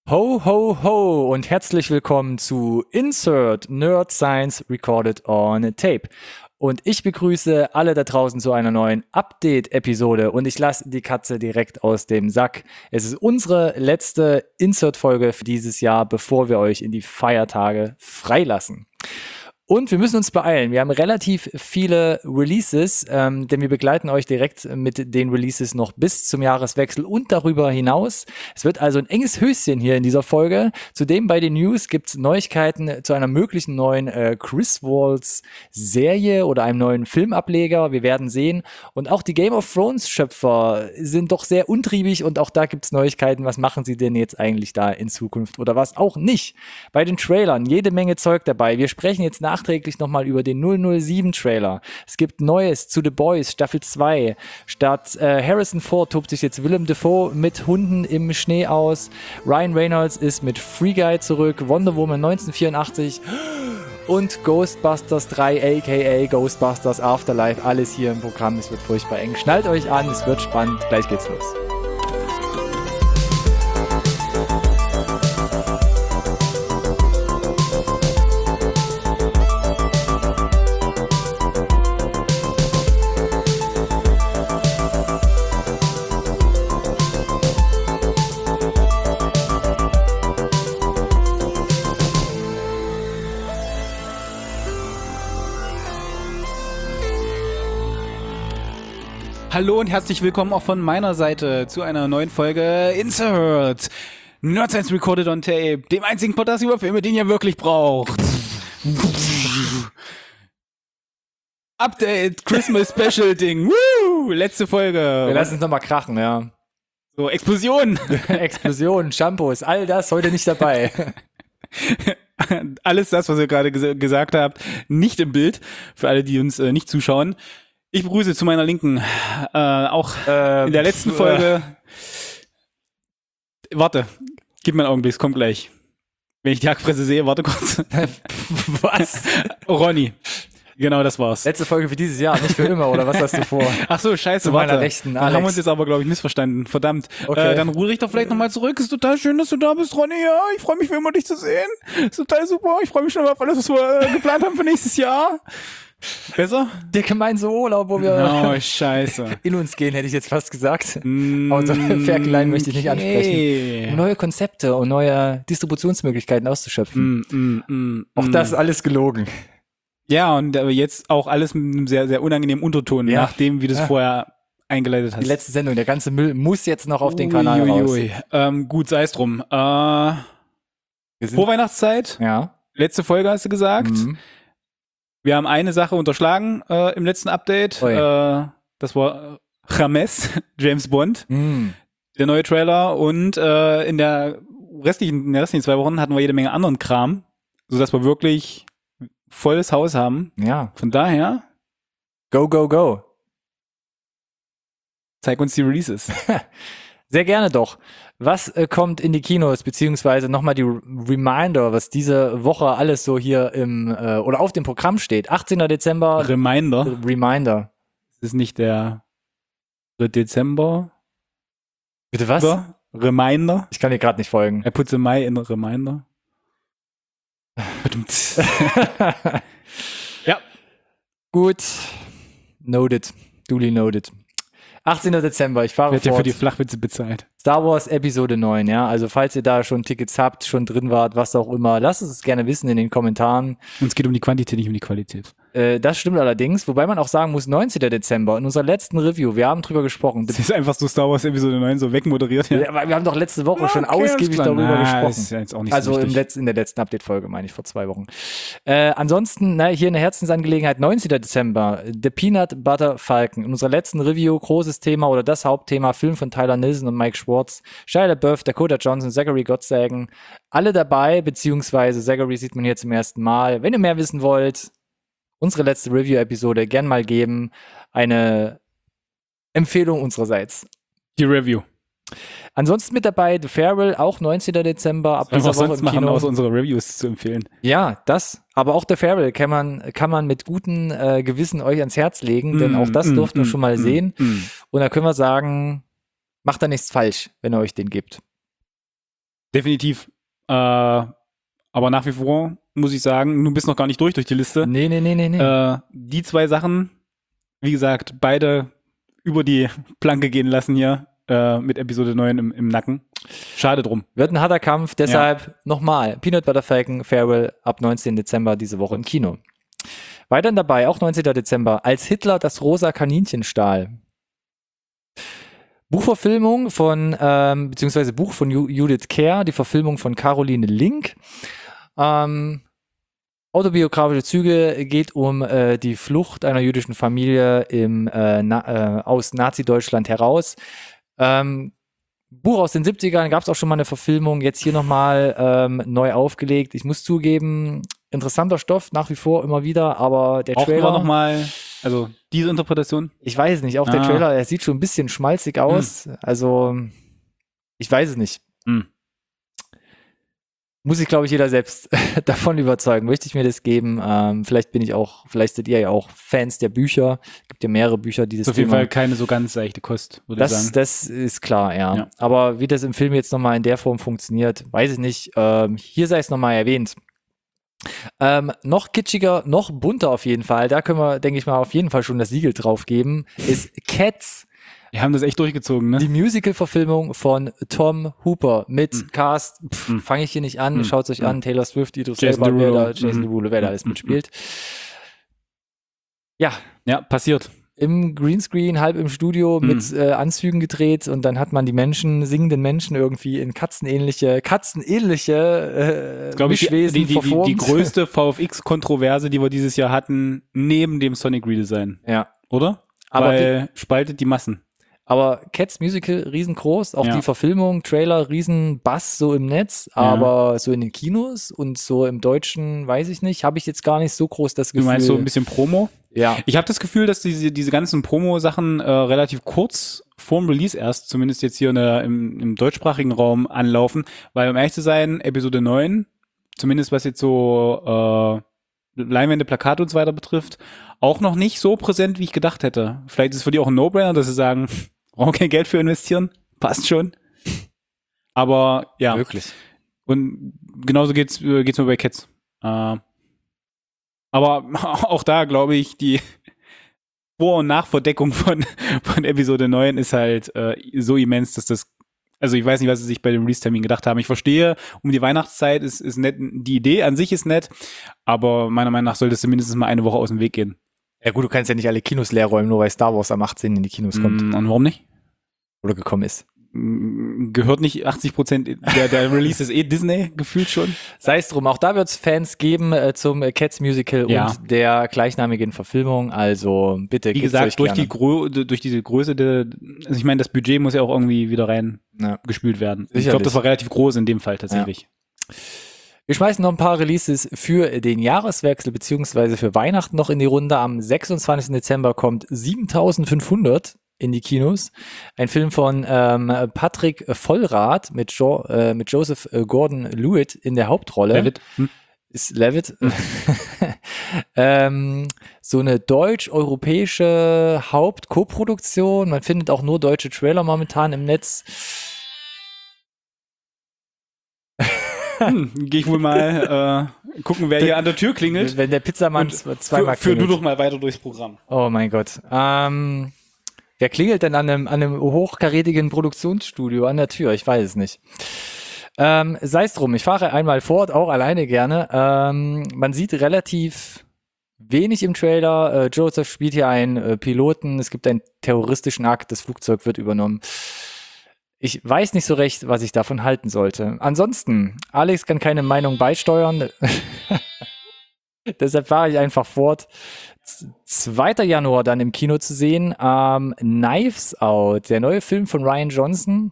Ho, ho, ho und herzlich willkommen zu Insert Nerd Science Recorded on Tape. Und ich begrüße alle da draußen zu einer neuen Update-Episode und ich lasse die Katze direkt aus dem Sack. Es ist unsere letzte Insert-Folge für dieses Jahr, bevor wir euch in die Feiertage freilassen. Und wir müssen uns beeilen. Wir haben relativ viele Releases, denn wir begleiten euch direkt mit den Releases noch bis zum Jahreswechsel und darüber hinaus. Es wird also ein enges Höschen hier in dieser Folge. Zudem bei den News gibt's Neuigkeiten zu einer möglichen neuen Chris Walls Serie oder einem neuen Filmableger. Wir werden sehen. Und auch die Game of Thrones Schöpfer sind doch sehr untriebig und auch da gibt's Neuigkeiten. Was machen sie denn jetzt eigentlich da in Zukunft oder was auch nicht? Bei den Trailern jede Menge Zeug dabei. Wir sprechen jetzt nachträglich nochmal über den 007-Trailer. Es gibt Neues zu The Boys, Staffel 2. Statt Harrison Ford tobt sich jetzt Willem Dafoe mit Hunden im Schnee aus. Ryan Reynolds ist mit Free Guy zurück. Wonder Woman 1984 und Ghostbusters 3, aka Ghostbusters Afterlife. Alles hier im Programm. Es wird furchtbar eng. Schnallt euch an, es wird spannend. Gleich geht's los. Hallo und herzlich willkommen auch von meiner Seite zu einer neuen Folge Insert Nerd Science Recorded on Tape, dem einzigen Podcast über Filme, den ihr wirklich braucht. Update, Christmas Special Ding, woo, letzte Folge. Wir lassen es nochmal krachen, ja. So, Explosion. Explosionen, Shampoos, all das heute nicht dabei. Alles das, was ihr gerade gesagt habt, nicht im Bild, für alle, die uns nicht zuschauen. Ich begrüße zu meiner Linken auch in der letzten Folge. Warte, gib mir einen Augenblick, es kommt gleich. Wenn ich die Hackfresse sehe, warte kurz. Was? Ronny. Genau, das war's. Letzte Folge für dieses Jahr, nicht für immer, oder was hast du vor? Ach so, scheiße, zu meiner Rechten, Dann haben wir uns jetzt aber, glaube ich, missverstanden. Verdammt. Okay. Dann ruhe ich doch vielleicht nochmal zurück. Ist total schön, dass du da bist, Ronny. Ja, ich freue mich wie immer, dich zu sehen. Ist total super. Ich freue mich schon auf alles, was wir geplant haben für nächstes Jahr. Besser? Der gemeinsame Urlaub, wo wir Oh, scheiße. in uns gehen, hätte ich jetzt fast gesagt. Aber so Ferkeleien möchte ich nicht ansprechen. Um neue Konzepte und neue Distributionsmöglichkeiten auszuschöpfen. Auch das ist alles gelogen. Ja, und jetzt auch alles mit einem sehr, sehr unangenehmen Unterton, nachdem, wie du es vorher eingeleitet hast. Die letzte Sendung, der ganze Müll muss jetzt noch auf den Kanal raus. Gut, sei es drum. Vorweihnachtszeit. Ja. Letzte Folge hast du gesagt. Wir haben eine Sache unterschlagen im letzten Update. Das war James, James Bond, der neue Trailer. Und in den restlichen 2 Wochen hatten wir jede Menge anderen Kram, sodass wir wirklich volles Haus haben. Ja. Von daher, Go, go, go. zeig uns die Releases. Sehr gerne doch. Was kommt in die Kinos, beziehungsweise nochmal die Reminder, was diese Woche alles so hier im oder auf dem Programm steht. 18. Dezember. Reminder. Das ist nicht der Dezember. Bitte was? Oder? Reminder. Ich kann dir gerade nicht folgen. I put the Mai in a Reminder. Ja. Gut. Noted. Duly noted. 18. Dezember, ich fahre Wird ja fort. für die Flachwitze bezahlt. Star Wars Episode 9, ja. Also falls ihr da schon Tickets habt, schon drin wart, was auch immer, lasst es gerne wissen in den Kommentaren. Und es geht um die Quantität, nicht um die Qualität. Das stimmt allerdings, wobei man auch sagen muss, 19. Dezember, in unserer letzten Review, wir haben drüber gesprochen. Das ist einfach so Star Wars Episode 9 so wegmoderiert. Ja, aber wir haben doch letzte Woche schon ausgiebig darüber gesprochen. Ist ja jetzt auch nicht Also so in der letzten Update-Folge, meine ich, vor 2 Wochen. Ansonsten, hier eine Herzensangelegenheit, 19. Dezember, The Peanut Butter Falcon. In unserer letzten Review, großes Thema oder das Hauptthema, Film von Tyler Nielsen und Mike Schwartz, Shia LaBeouf, Dakota Johnson, Zachary Gottsagen, alle dabei, beziehungsweise Zachary sieht man hier zum ersten Mal. Wenn ihr mehr wissen wollt, unsere letzte Review-Episode gern mal geben. Eine Empfehlung unsererseits. Die Review. Ansonsten mit dabei The Farewell, auch 19. Dezember, ab dieser Was Woche sonst im machen, Kino. außer unsere Reviews zu empfehlen. Ja, das. Aber auch The Farewell kann man mit gutem Gewissen euch ans Herz legen, denn auch das durften wir schon mal sehen. Und da können wir sagen, macht da nichts falsch, wenn ihr euch den gebt. Definitiv. Aber nach wie vor muss ich sagen, du bist noch gar nicht durch die Liste. Nee. Die 2 Sachen, wie gesagt, beide über die Planke gehen lassen hier mit Episode 9 im Nacken. Schade drum. Wird ein harter Kampf, deshalb nochmal Peanut Butter Falcon Farewell ab 19. Dezember diese Woche im Kino. Weiterhin dabei, auch 19. Dezember, als Hitler das rosa Kaninchen stahl. Buchverfilmung von, beziehungsweise Buch von Judith Kerr, die Verfilmung von Caroline Link. Autobiografische Züge, geht um die Flucht einer jüdischen Familie aus Nazi-Deutschland heraus. Buch aus den 70ern, gab es auch schon mal eine Verfilmung, jetzt hier nochmal neu aufgelegt. Ich muss zugeben, interessanter Stoff, nach wie vor immer wieder, aber der auch Trailer... Auch nochmal, also diese Interpretation? Ich weiß es nicht, auch der Trailer, er sieht schon ein bisschen schmalzig aus, also ich weiß es nicht. Muss ich, glaube ich, jeder selbst davon überzeugen. Möchte ich mir das geben? Vielleicht seid ihr ja auch Fans der Bücher. Es gibt ja mehrere Bücher, die das auf jeden Fall keine so ganz seichte Kost, würde ich sagen. Das ist klar, ja. Aber wie das im Film jetzt nochmal in der Form funktioniert, weiß ich nicht. Hier sei es nochmal erwähnt. Noch kitschiger, noch bunter auf jeden Fall. Da können wir, denke ich mal, auf jeden Fall schon das Siegel drauf geben. Ist Cats. Wir haben das echt durchgezogen, ne? Die Musical-Verfilmung von Tom Hooper mit Cast, fange ich hier nicht an, schaut es euch an, Taylor Swift, Idris Elba, Jason Derulo, wer da alles mitspielt. Ja, passiert. Im Greenscreen, halb im Studio, mit Anzügen gedreht und dann hat man die singenden Menschen irgendwie in katzenähnliche Mischwesen verformt. Die größte VFX-Kontroverse, die wir dieses Jahr hatten, neben dem Sonic Redesign. Ja. Oder? Weil spaltet die Massen. Aber Cats Musical riesengroß, auch die Verfilmung, Trailer, riesen Bass so im Netz, aber so in den Kinos und so im Deutschen, weiß ich nicht, habe ich jetzt gar nicht so groß das Gefühl. Du meinst so ein bisschen Promo? Ja. Ich habe das Gefühl, dass diese ganzen Promo-Sachen relativ kurz vorm Release erst, zumindest jetzt hier im deutschsprachigen Raum anlaufen, weil um ehrlich zu sein, Episode 9, zumindest was jetzt so Leinwände, Plakate und so weiter betrifft, auch noch nicht so präsent, wie ich gedacht hätte. Vielleicht ist es für die auch ein No-Brainer, dass sie sagen, brauchen kein Geld für investieren, passt schon. Aber ja. Wirklich. Und genauso geht's mir bei Cats. Aber auch da glaube ich, die Vor- und Nachverdeckung von Episode 9 ist halt so immens, dass das, also ich weiß nicht, was sie sich bei dem Release-Termin gedacht haben. Ich verstehe, um die Weihnachtszeit ist nett, die Idee an sich ist nett, aber meiner Meinung nach sollte es mindestens mal eine Woche aus dem Weg gehen. Ja gut, du kannst ja nicht alle Kinos leer räumen, nur weil Star Wars am 18. in die Kinos kommt. Und warum nicht? Oder gekommen ist. Gehört nicht 80% der Release ist Disney, gefühlt schon. Sei es drum, auch da wird es Fans geben zum Cats Musical und der gleichnamigen Verfilmung, also bitte. Wie gesagt, durch diese Größe, also ich meine, das Budget muss ja auch irgendwie wieder rein gespült werden. Sicherlich. Ich glaube, das war relativ groß in dem Fall tatsächlich. Ja. Wir schmeißen noch ein paar Releases für den Jahreswechsel beziehungsweise für Weihnachten noch in die Runde. Am 26. Dezember kommt 7500 in die Kinos. Ein Film von Patrick Vollrath mit Joseph Gordon-Levitt in der Hauptrolle. Levitt. Ist Levitt. So eine deutsch-europäische Haupt-Koproduktion. Man findet auch nur deutsche Trailer momentan im Netz. Gehe ich wohl mal gucken, wer hier an der Tür klingelt. Wenn der Pizzamann zweimal klingelt. Führ du doch mal weiter durchs Programm. Oh mein Gott. Wer klingelt denn an einem hochkarätigen Produktionsstudio an der Tür? Ich weiß es nicht. Sei es drum, ich fahre einmal fort, auch alleine gerne. Man sieht relativ wenig im Trailer. Joseph spielt hier einen Piloten. Es gibt einen terroristischen Akt. Das Flugzeug wird übernommen. Ich weiß nicht so recht, was ich davon halten sollte. Ansonsten, Alex kann keine Meinung beisteuern. Deshalb fahre ich einfach fort. 2. Januar dann im Kino zu sehen. Knives Out, der neue Film von Rian Johnson,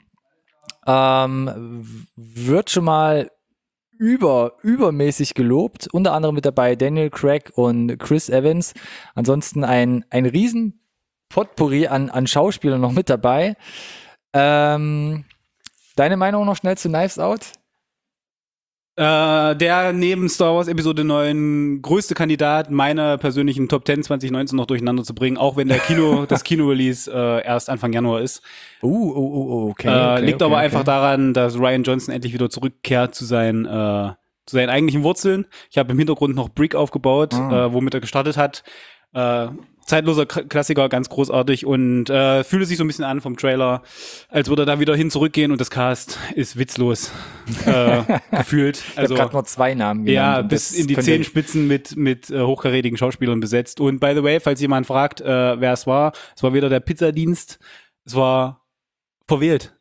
wird schon mal übermäßig gelobt. Unter anderem mit dabei Daniel Craig und Chris Evans. Ansonsten ein riesen Potpourri an Schauspielern noch mit dabei. Deine Meinung noch schnell zu Knives Out? Der neben Star Wars Episode 9 größte Kandidat, meine persönlichen Top 10 2019 noch durcheinander zu bringen, auch wenn das Kino-Release erst Anfang Januar ist. Okay. Liegt aber einfach daran, dass Rian Johnson endlich wieder zurückkehrt zu seinen eigentlichen Wurzeln. Ich habe im Hintergrund noch Brick aufgebaut, womit er gestartet hat. Zeitloser Klassiker, ganz großartig und fühlte sich so ein bisschen an vom Trailer, als würde er da wieder zurückgehen und das Cast ist witzlos gefühlt. Also, ich habe gerade nur 2 Namen genannt. Ja, bis in die Zehenspitzen mit hochkarätigen Schauspielern besetzt. Und by the way, falls jemand fragt, wer es war wieder der Pizzadienst. Es war verwählt.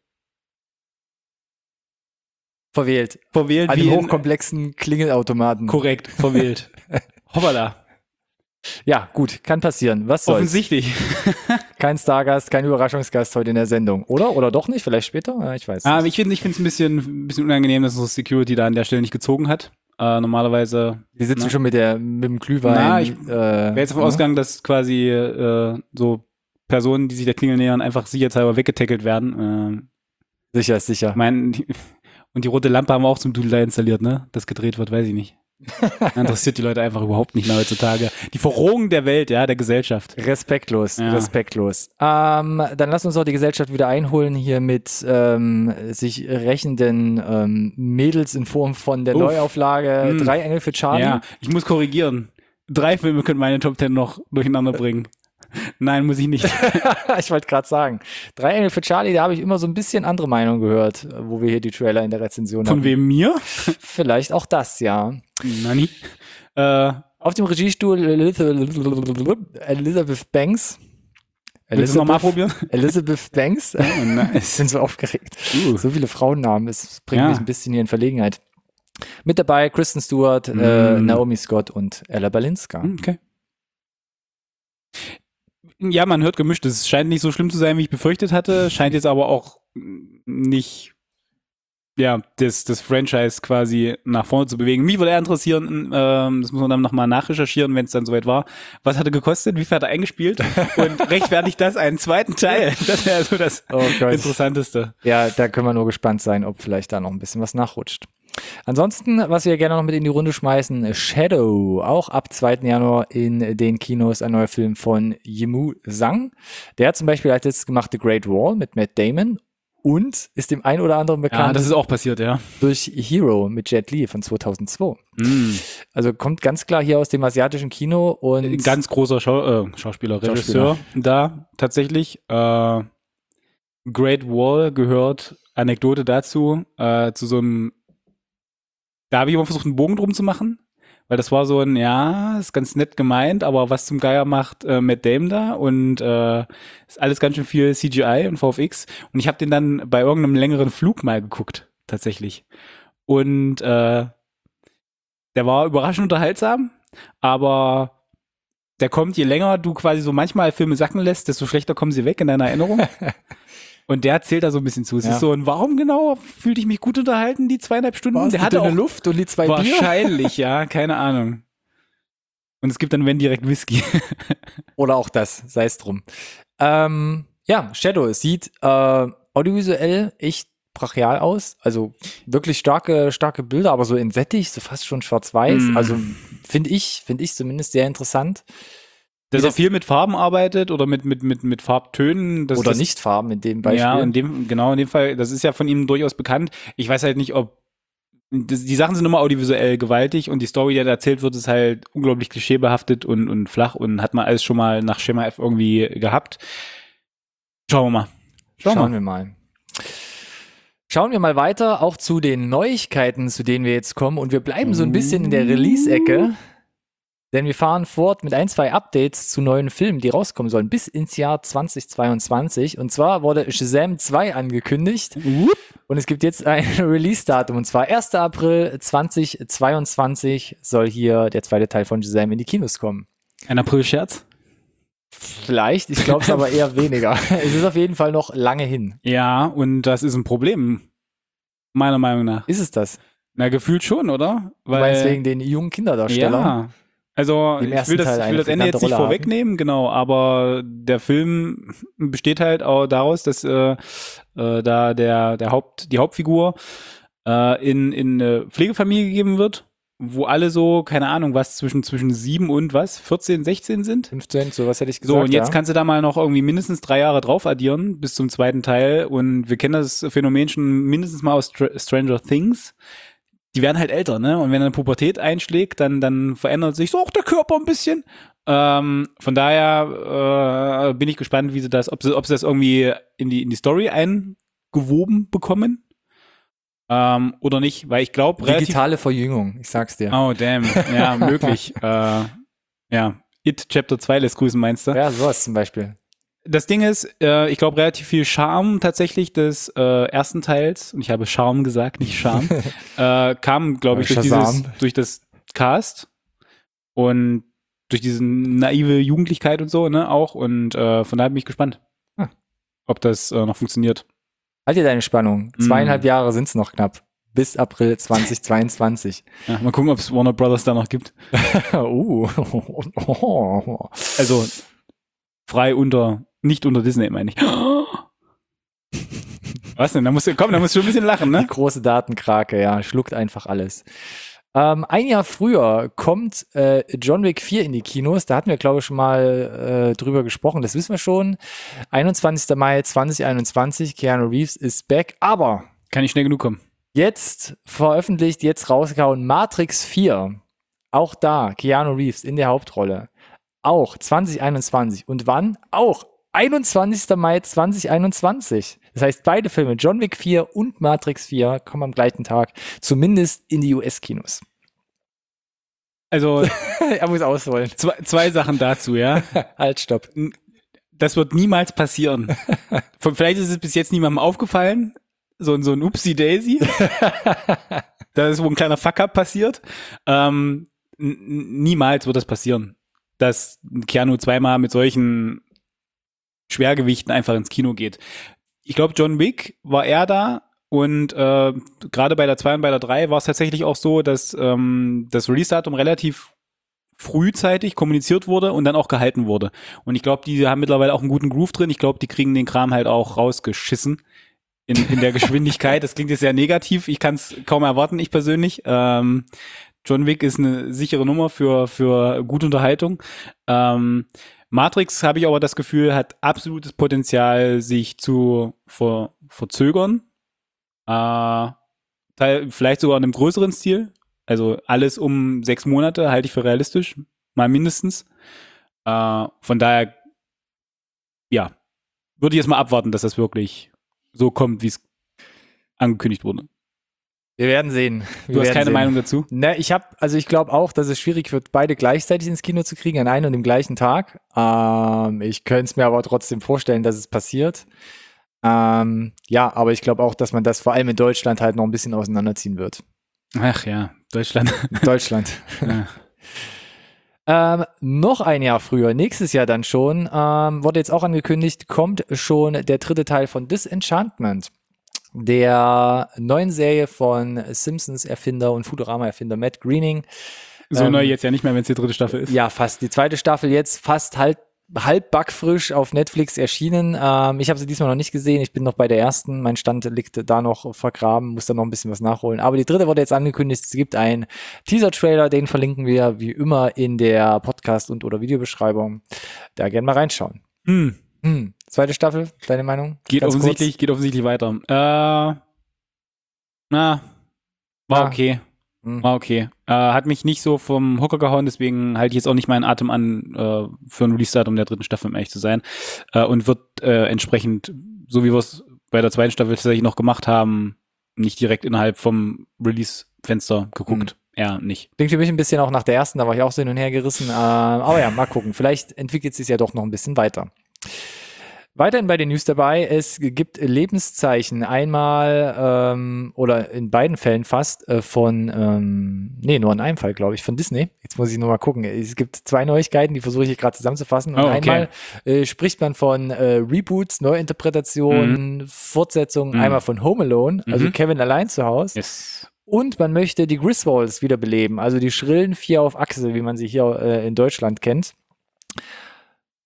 Verwählt an dem hochkomplexen Klingelautomaten. Korrekt, verwählt. Hoppala. Ja, gut, kann passieren. Was soll's? Offensichtlich. Kein Stargast, kein Überraschungsgast heute in der Sendung. Oder doch nicht? Vielleicht später? Ja, ich weiß nicht. Ich finde es ein bisschen unangenehm, dass unsere Security da an der Stelle nicht gezogen hat. Normalerweise. Wir sitzen schon mit dem Glühwein. Ich wäre jetzt davon ausgegangen, dass quasi so Personen, die sich der Klingel nähern, einfach sicherheitshalber weggetackelt werden. Sicher. Und die rote Lampe haben wir auch zum Doodle installiert, ne? Das gedreht wird, weiß ich nicht. Interessiert die Leute einfach überhaupt nicht mehr heutzutage. Die Verrohung der Welt, ja, der Gesellschaft. Respektlos. Dann lass uns doch die Gesellschaft wieder einholen hier mit sich rächenden Mädels in Form von der Neuauflage 3 Engel für Charlie. Ja, ich muss korrigieren. 3 Filme können meine Top 10 noch durcheinander bringen. Nein, muss ich nicht. Ich wollte gerade sagen, 3 Engel für Charlie, da habe ich immer so ein bisschen andere Meinungen gehört, wo wir hier die Trailer in der Rezension haben. Von wem, mir? Vielleicht auch das, ja. Nani? Auf dem Regiestuhl Elizabeth Banks. Willst du nochmal probieren? Elizabeth Banks. Oh, nice. Ich bin so aufgeregt. So viele Frauennamen, es bringt mich ein bisschen hier in Verlegenheit. Mit dabei Kristen Stewart, Naomi Scott und Ella Balinska. Okay. Ja, man hört gemischt. Es scheint nicht so schlimm zu sein, wie ich befürchtet hatte. Scheint jetzt aber auch nicht, das Franchise quasi nach vorne zu bewegen. Mich würde eher interessieren, das muss man dann nochmal nachrecherchieren, wenn es dann soweit war. Was hat er gekostet? Wie viel hat er eingespielt? Und rechtfertigt das einen zweiten Teil? Das wäre so das Interessanteste. Ja, da können wir nur gespannt sein, ob vielleicht da noch ein bisschen was nachrutscht. Ansonsten, was wir gerne noch mit in die Runde schmeißen, Shadow, auch ab 2. Januar in den Kinos, ein neuer Film von Yimou Zhang. Der hat zum Beispiel als letztes gemacht The Great Wall mit Matt Damon und ist dem einen oder anderen bekannt. Ja, das ist auch passiert, ja. Durch Hero mit Jet Li von 2002. Also kommt ganz klar hier aus dem asiatischen Kino und ganz großer Schauspieler, Regisseur da tatsächlich. Great Wall gehört, Anekdote dazu, zu so einem. Da habe ich immer versucht, einen Bogen drum zu machen, weil das war so ein, ist ganz nett gemeint, aber was zum Geier macht Matt Damon da und ist alles ganz schön viel CGI und VFX und ich habe den dann bei irgendeinem längeren Flug mal geguckt, tatsächlich. Und der war überraschend unterhaltsam, aber der kommt, je länger du quasi so manchmal Filme sacken lässt, desto schlechter kommen sie weg in deiner Erinnerung. Und der zählt da so ein bisschen zu. Es ist so ein, warum genau fühlte ich mich gut unterhalten, die 2,5 Stunden? Der hatte auch Luft und die 2 Bier? Wahrscheinlich, ja, keine Ahnung. Und es gibt dann, wenn, direkt Whisky. Oder auch das, sei es drum. Shadow, es sieht audiovisuell echt brachial aus. Also wirklich starke Bilder, aber so in Sättig, so fast schon schwarz-weiß. Also finde ich zumindest sehr interessant. Dass er viel mit Farben arbeitet oder mit Farbtönen. Oder nicht Farben in dem Beispiel. Ja, in dem Fall, das ist ja von ihm durchaus bekannt. Ich weiß halt nicht, ob die Sachen sind immer audiovisuell gewaltig und die Story, die da erzählt wird, ist halt unglaublich klischeebehaftet und flach und hat man alles schon mal nach Schema F irgendwie gehabt. Schauen wir mal. Schauen wir mal weiter, auch zu den Neuigkeiten, zu denen wir jetzt kommen und wir bleiben so ein bisschen in der Release-Ecke. Denn wir fahren fort mit 2 Updates zu neuen Filmen, die rauskommen sollen, bis ins Jahr 2022. Und zwar wurde Shazam 2 angekündigt. Und es gibt jetzt ein Release-Datum. Und zwar 1. April 2022 soll hier der 2. Teil von Shazam in die Kinos kommen. Ein April-Scherz? Vielleicht, ich glaube es aber eher weniger. Es ist auf jeden Fall noch lange hin. Ja, und das ist ein Problem. Meiner Meinung nach. Ist es das? Na, gefühlt schon, oder? Du meinst wegen den jungen Kinderdarstellern? Ja. Also ich will das Ende jetzt nicht vorwegnehmen, genau, aber der Film besteht halt auch daraus, dass da die Hauptfigur in eine Pflegefamilie gegeben wird, wo alle so, keine Ahnung, was zwischen 7 und 14, 16 sind? 15, sowas hätte ich gesagt. So, und jetzt kannst du da mal noch irgendwie mindestens 3 Jahre drauf addieren, bis zum zweiten Teil. Und wir kennen das Phänomen schon mindestens mal aus Stranger Things. Die werden halt älter, ne? Und wenn eine Pubertät einschlägt, dann verändert sich so auch der Körper ein bisschen. Von daher bin ich gespannt, wie sie das, ob sie das irgendwie in die Story eingewoben bekommen. Oder nicht, weil ich glaube digitale Verjüngung, ich sag's dir. Oh, damn. Ja, möglich. Ja, It Chapter 2 lässt grüßen, meinst du? Ja, sowas zum Beispiel. Das Ding ist, ich glaube, relativ viel Charme tatsächlich des ersten Teils, und ich habe Charme gesagt, nicht Charme, kam, glaube ich, durch das Cast und durch diese naive Jugendlichkeit und so, ne, auch. Und von daher bin ich gespannt, ob das noch funktioniert. Halt dir deine Spannung. 2,5 Jahre sind es noch knapp. Bis April 2022. Ja, mal gucken, ob es Warner Brothers da noch gibt. Also frei nicht unter Disney, meine ich. Was denn? Da musst du schon ein bisschen lachen, ne? Die große Datenkrake, ja, schluckt einfach alles. Ein Jahr früher kommt John Wick 4 in die Kinos. Da hatten wir, glaube ich, schon mal drüber gesprochen. Das wissen wir schon. 21. Mai 2021. Keanu Reeves ist back. Aber kann nicht schnell genug kommen. Jetzt veröffentlicht, jetzt rausgehauen Matrix 4. Auch da Keanu Reeves in der Hauptrolle. Auch 2021. Und wann? Auch 21. Mai 2021. Das heißt, beide Filme, John Wick 4 und Matrix 4, kommen am gleichen Tag, zumindest in die US-Kinos. Also, er muss ausholen. Zwei Sachen dazu, ja. Halt, stopp. Das wird niemals passieren. Vielleicht ist es bis jetzt niemandem aufgefallen. So ein Upsi-Daisy. Da ist wohl ein kleiner Fuck-up passiert. Niemals wird das passieren, dass Keanu zweimal mit solchen Schwergewichten einfach ins Kino geht. Ich glaube, John Wick war er da und gerade bei der 2 und bei der 3 war es tatsächlich auch so, dass das Release-Datum relativ frühzeitig kommuniziert wurde und dann auch gehalten wurde. Und ich glaube, die haben mittlerweile auch einen guten Groove drin. Ich glaube, die kriegen den Kram halt auch rausgeschissen in der Geschwindigkeit. Das klingt jetzt sehr negativ. Ich kann es kaum erwarten, ich persönlich. John Wick ist eine sichere Nummer für gute Unterhaltung. Matrix, habe ich aber das Gefühl, hat absolutes Potenzial, sich zu verzögern. Vielleicht sogar in einem größeren Stil. Also alles um 6 Monate halte ich für realistisch. Mal mindestens. Von daher, ja, würde ich jetzt mal abwarten, dass das wirklich so kommt, wie es angekündigt wurde. Wir werden sehen. Du hast keine Meinung dazu? Ne, ich glaube auch, dass es schwierig wird, beide gleichzeitig ins Kino zu kriegen, an einem und dem gleichen Tag. Ich könnte es mir aber trotzdem vorstellen, dass es passiert. Ja, aber ich glaube auch, dass man das vor allem in Deutschland halt noch ein bisschen auseinanderziehen wird. Ach ja, Deutschland. Ja. Noch ein Jahr früher, nächstes Jahr dann schon, wurde jetzt auch angekündigt, kommt schon der 3. Teil von Disenchantment, der neuen Serie von Simpsons-Erfinder und Futurama-Erfinder Matt Groening. So neu jetzt ja nicht mehr, wenn es die 3. Staffel ist. Ja, fast. Die 2. Staffel jetzt fast halb backfrisch auf Netflix erschienen. Ich habe sie diesmal noch nicht gesehen. Ich bin noch bei der ersten. Mein Stand liegt da noch vergraben, muss da noch ein bisschen was nachholen. Aber die 3. wurde jetzt angekündigt. Es gibt einen Teaser-Trailer, den verlinken wir wie immer in der Podcast- und oder Videobeschreibung. Da gerne mal reinschauen. 2. Staffel, deine Meinung? Geht offensichtlich weiter. War okay. War okay. Hat mich nicht so vom Hocker gehauen, deswegen halte ich jetzt auch nicht meinen Atem an für ein Release-Datum der 3. Staffel, um ehrlich zu sein. Und wird entsprechend, so wie wir es bei der 2. Staffel tatsächlich noch gemacht haben, nicht direkt innerhalb vom Release-Fenster geguckt. Ja, nicht. Klingt für mich ein bisschen auch nach der ersten, da war ich auch so hin und her gerissen. Aber ja, mal gucken. Vielleicht entwickelt es sich ja doch noch ein bisschen weiter. Weiterhin bei den News dabei, es gibt Lebenszeichen, einmal oder in beiden Fällen fast nur in einem Fall, glaube ich, von Disney. Jetzt muss ich nur mal gucken. Es gibt 2 Neuigkeiten, die versuche ich hier gerade zusammenzufassen. Und einmal spricht man von Reboots, Neuinterpretationen, Fortsetzungen, einmal von Home Alone, also Kevin allein zu Hause. Yes. Und man möchte die Griswolds wiederbeleben, also die schrillen 4 auf Achse, wie man sie hier in Deutschland kennt.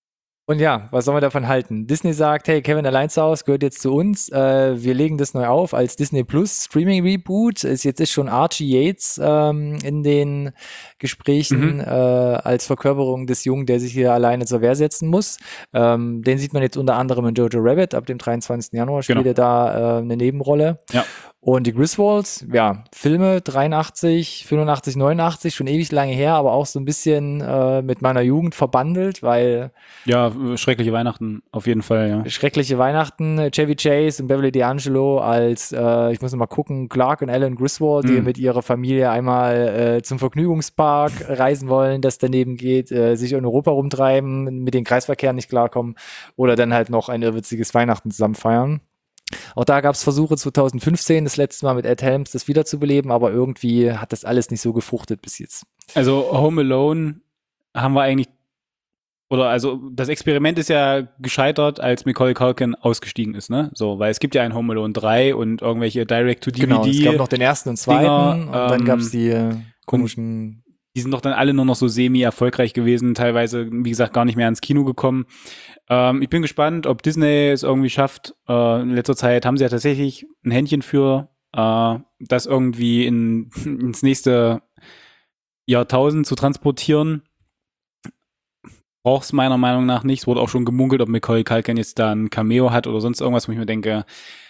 Und ja, was soll man davon halten? Disney sagt, hey, Kevin allein zu Hause gehört jetzt zu uns. Wir legen das neu auf als Disney Plus Streaming Reboot. Jetzt ist schon Archie Yates in den Gesprächen als Verkörperung des Jungen, der sich hier alleine zur Wehr setzen muss. Den sieht man jetzt unter anderem in Jojo Rabbit. Ab dem 23. Januar spielt er da eine Nebenrolle. Ja. Und die Griswolds, ja, Filme 83, 85, 89, schon ewig lange her, aber auch so ein bisschen mit meiner Jugend verbandelt, weil ja, schreckliche Weihnachten, auf jeden Fall, ja. Schreckliche Weihnachten, Chevy Chase und Beverly D'Angelo als, ich muss noch mal gucken, Clark und Alan Griswold, die mit ihrer Familie einmal zum Vergnügungspark reisen wollen, das daneben geht, sich in Europa rumtreiben, mit den Kreisverkehren nicht klarkommen oder dann halt noch ein irrwitziges Weihnachten zusammen feiern. Auch da gab es Versuche 2015, das letzte Mal mit Ed Helms, das wiederzubeleben, aber irgendwie hat das alles nicht so gefruchtet bis jetzt. Also Home Alone haben wir eigentlich, oder also das Experiment ist ja gescheitert, als Macaulay Culkin ausgestiegen ist, ne? So, weil es gibt ja ein Home Alone 3 und irgendwelche Direct-to-DVD. Genau, es gab noch den ersten und zweiten Dinger, und dann gab es die komischen. Die sind doch dann alle nur noch so semi-erfolgreich gewesen, teilweise, wie gesagt, gar nicht mehr ins Kino gekommen. Ich bin gespannt, ob Disney es irgendwie schafft. In letzter Zeit haben sie ja tatsächlich ein Händchen für, das irgendwie ins nächste Jahrtausend zu transportieren. Braucht es meiner Meinung nach nicht. Es wurde auch schon gemunkelt, ob Macaulay Culkin jetzt da ein Cameo hat oder sonst irgendwas, wo ich mir denke,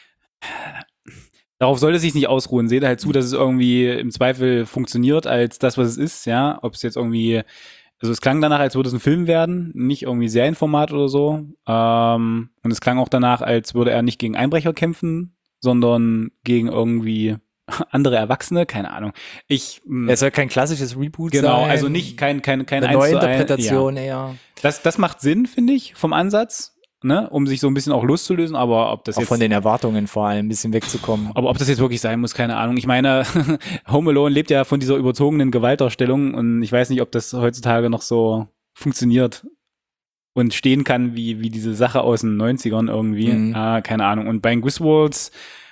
darauf sollte es sich nicht ausruhen. Seht halt zu, dass es irgendwie im Zweifel funktioniert als das, was es ist, ja. Ob es jetzt irgendwie, also es klang danach, als würde es ein Film werden, nicht irgendwie Serienformat oder so. Und es klang auch danach, als würde er nicht gegen Einbrecher kämpfen, sondern gegen irgendwie andere Erwachsene, keine Ahnung. Es soll kein klassisches Reboot sein. Genau, also nicht keine Neuinterpretation eher. Das macht Sinn, finde ich, vom Ansatz. Ne, um sich so ein bisschen auch loszulösen, aber ob das auch jetzt von den Erwartungen vor allem ein bisschen wegzukommen. Aber ob das jetzt wirklich sein muss, keine Ahnung. Ich meine, Home Alone lebt ja von dieser überzogenen Gewaltdarstellung und ich weiß nicht, ob das heutzutage noch so funktioniert und stehen kann wie diese Sache aus den 90ern irgendwie. Keine Ahnung. Und bei den Griswolds,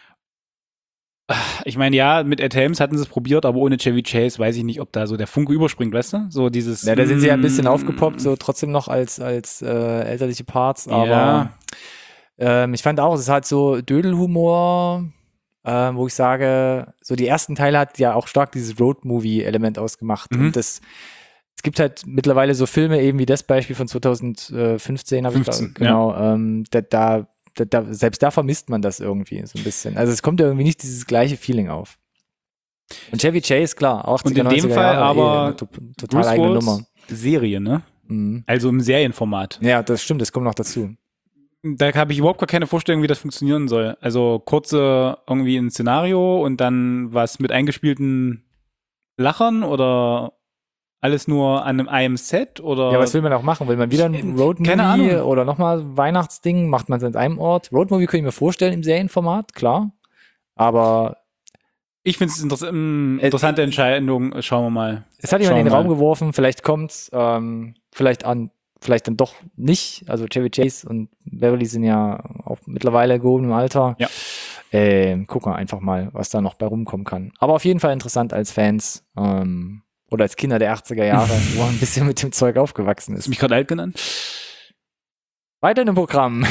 ich meine, ja, mit Ed Helms hatten sie es probiert, aber ohne Chevy Chase weiß ich nicht, ob da so der Funke überspringt, weißt du? So dieses. Ja, da sind sie ja ein bisschen aufgepoppt, so trotzdem noch als elterliche Parts, aber ich fand auch, es ist halt so Dödelhumor, wo ich sage, so die ersten Teile hat ja auch stark dieses Road-Movie-Element ausgemacht und es gibt halt mittlerweile so Filme eben wie das Beispiel von 2015, habe ich da, genau, ja. Selbst da vermisst man das irgendwie so ein bisschen. Also es kommt ja irgendwie nicht dieses gleiche Feeling auf. Und Chevy Chase, klar, 80er, und in dem Fall Jahre, aber total eigene Nummer. Serie, ne? Also im Serienformat. Ja, das stimmt, das kommt noch dazu. Da habe ich überhaupt gar keine Vorstellung, wie das funktionieren soll. Also kurze irgendwie ein Szenario und dann was mit eingespielten Lachern oder alles nur an einem Set oder? Ja, was will man auch machen? Will man wieder ein Roadmovie oder nochmal Weihnachtsding? Macht man es an einem Ort? Roadmovie kann ich mir vorstellen im Serienformat, klar. Aber ich finde es interessante Entscheidung. Schauen wir mal. Es hat jemand in den Raum geworfen. Vielleicht kommt's, vielleicht dann doch nicht. Also Chevy Chase und Beverly sind ja auch mittlerweile gehoben im Alter. Ja. Gucken wir einfach mal, was da noch bei rumkommen kann. Aber auf jeden Fall interessant als Fans. Oder als Kinder der 80er Jahre, wo man ein bisschen mit dem Zeug aufgewachsen ist. Hast du mich gerade alt genannt? Weiter im Programm.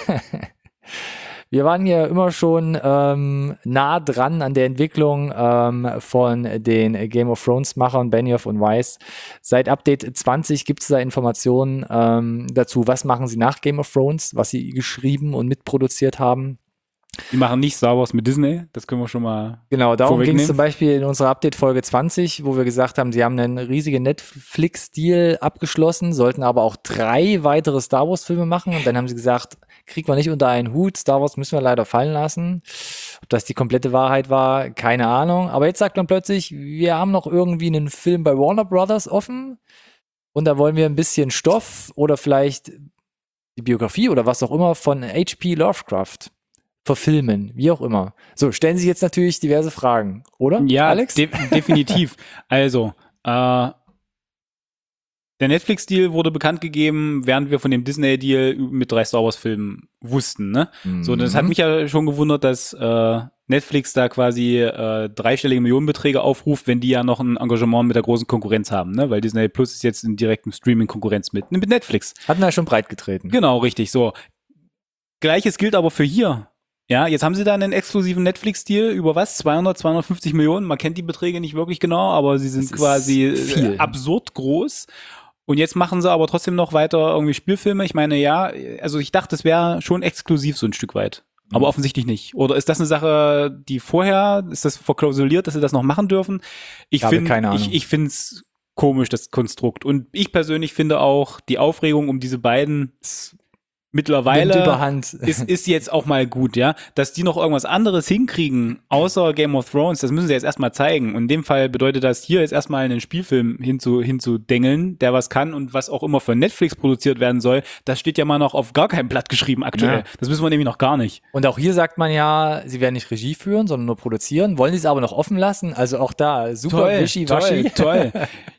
Wir waren ja immer schon nah dran an der Entwicklung von den Game of Thrones-Machern Benioff und Weiss. Seit Update 20 gibt es da Informationen dazu, was machen sie nach Game of Thrones, was sie geschrieben und mitproduziert haben. Die machen nicht Star Wars mit Disney, das können wir schon mal. Genau, darum ging es zum Beispiel in unserer Update-Folge 20, wo wir gesagt haben, sie haben einen riesigen Netflix-Deal abgeschlossen, sollten aber auch 3 weitere Star Wars-Filme machen. Und dann haben sie gesagt, kriegt man nicht unter einen Hut, Star Wars müssen wir leider fallen lassen. Ob das die komplette Wahrheit war, keine Ahnung. Aber jetzt sagt man plötzlich, wir haben noch irgendwie einen Film bei Warner Brothers offen und da wollen wir ein bisschen Stoff oder vielleicht die Biografie oder was auch immer von H.P. Lovecraft verfilmen, wie auch immer. So, stellen sich jetzt natürlich diverse Fragen, oder? Ja, Alex? Definitiv. Also, Der Netflix-Deal wurde bekannt gegeben, während wir von dem Disney-Deal mit 3 Star Wars-Filmen wussten, ne? So, das hat mich ja schon gewundert, dass Netflix da quasi 3-stellige Millionenbeträge aufruft, wenn die ja noch ein Engagement mit der großen Konkurrenz haben, ne? Weil Disney Plus ist jetzt in direktem Streaming-Konkurrenz mit Netflix. Hatten wir ja schon breit getreten. Genau, richtig, so. Gleiches gilt aber für hier. Ja, jetzt haben sie da einen exklusiven Netflix-Deal über was? 250 Millionen? Man kennt die Beträge nicht wirklich genau, aber sie sind quasi absurd groß. Und jetzt machen sie aber trotzdem noch weiter irgendwie Spielfilme. Ich meine, ja, also ich dachte, es wäre schon exklusiv so ein Stück weit. Aber offensichtlich nicht. Oder ist das eine Sache, die vorher, ist das verklausuliert, dass sie das noch machen dürfen? Ich finde es komisch, das Konstrukt. Und ich persönlich finde auch die Aufregung um diese beiden mittlerweile ist jetzt auch mal gut, ja. Dass die noch irgendwas anderes hinkriegen, außer Game of Thrones, das müssen sie jetzt erstmal zeigen. Und in dem Fall bedeutet das, hier jetzt erstmal einen Spielfilm hinzudengeln, der was kann und was auch immer für Netflix produziert werden soll, das steht ja mal noch auf gar keinem Blatt geschrieben aktuell. Ja. Das wissen wir nämlich noch gar nicht. Und auch hier sagt man ja, sie werden nicht Regie führen, sondern nur produzieren. Wollen sie es aber noch offen lassen? Also auch da, super wischiwaschi. Toll.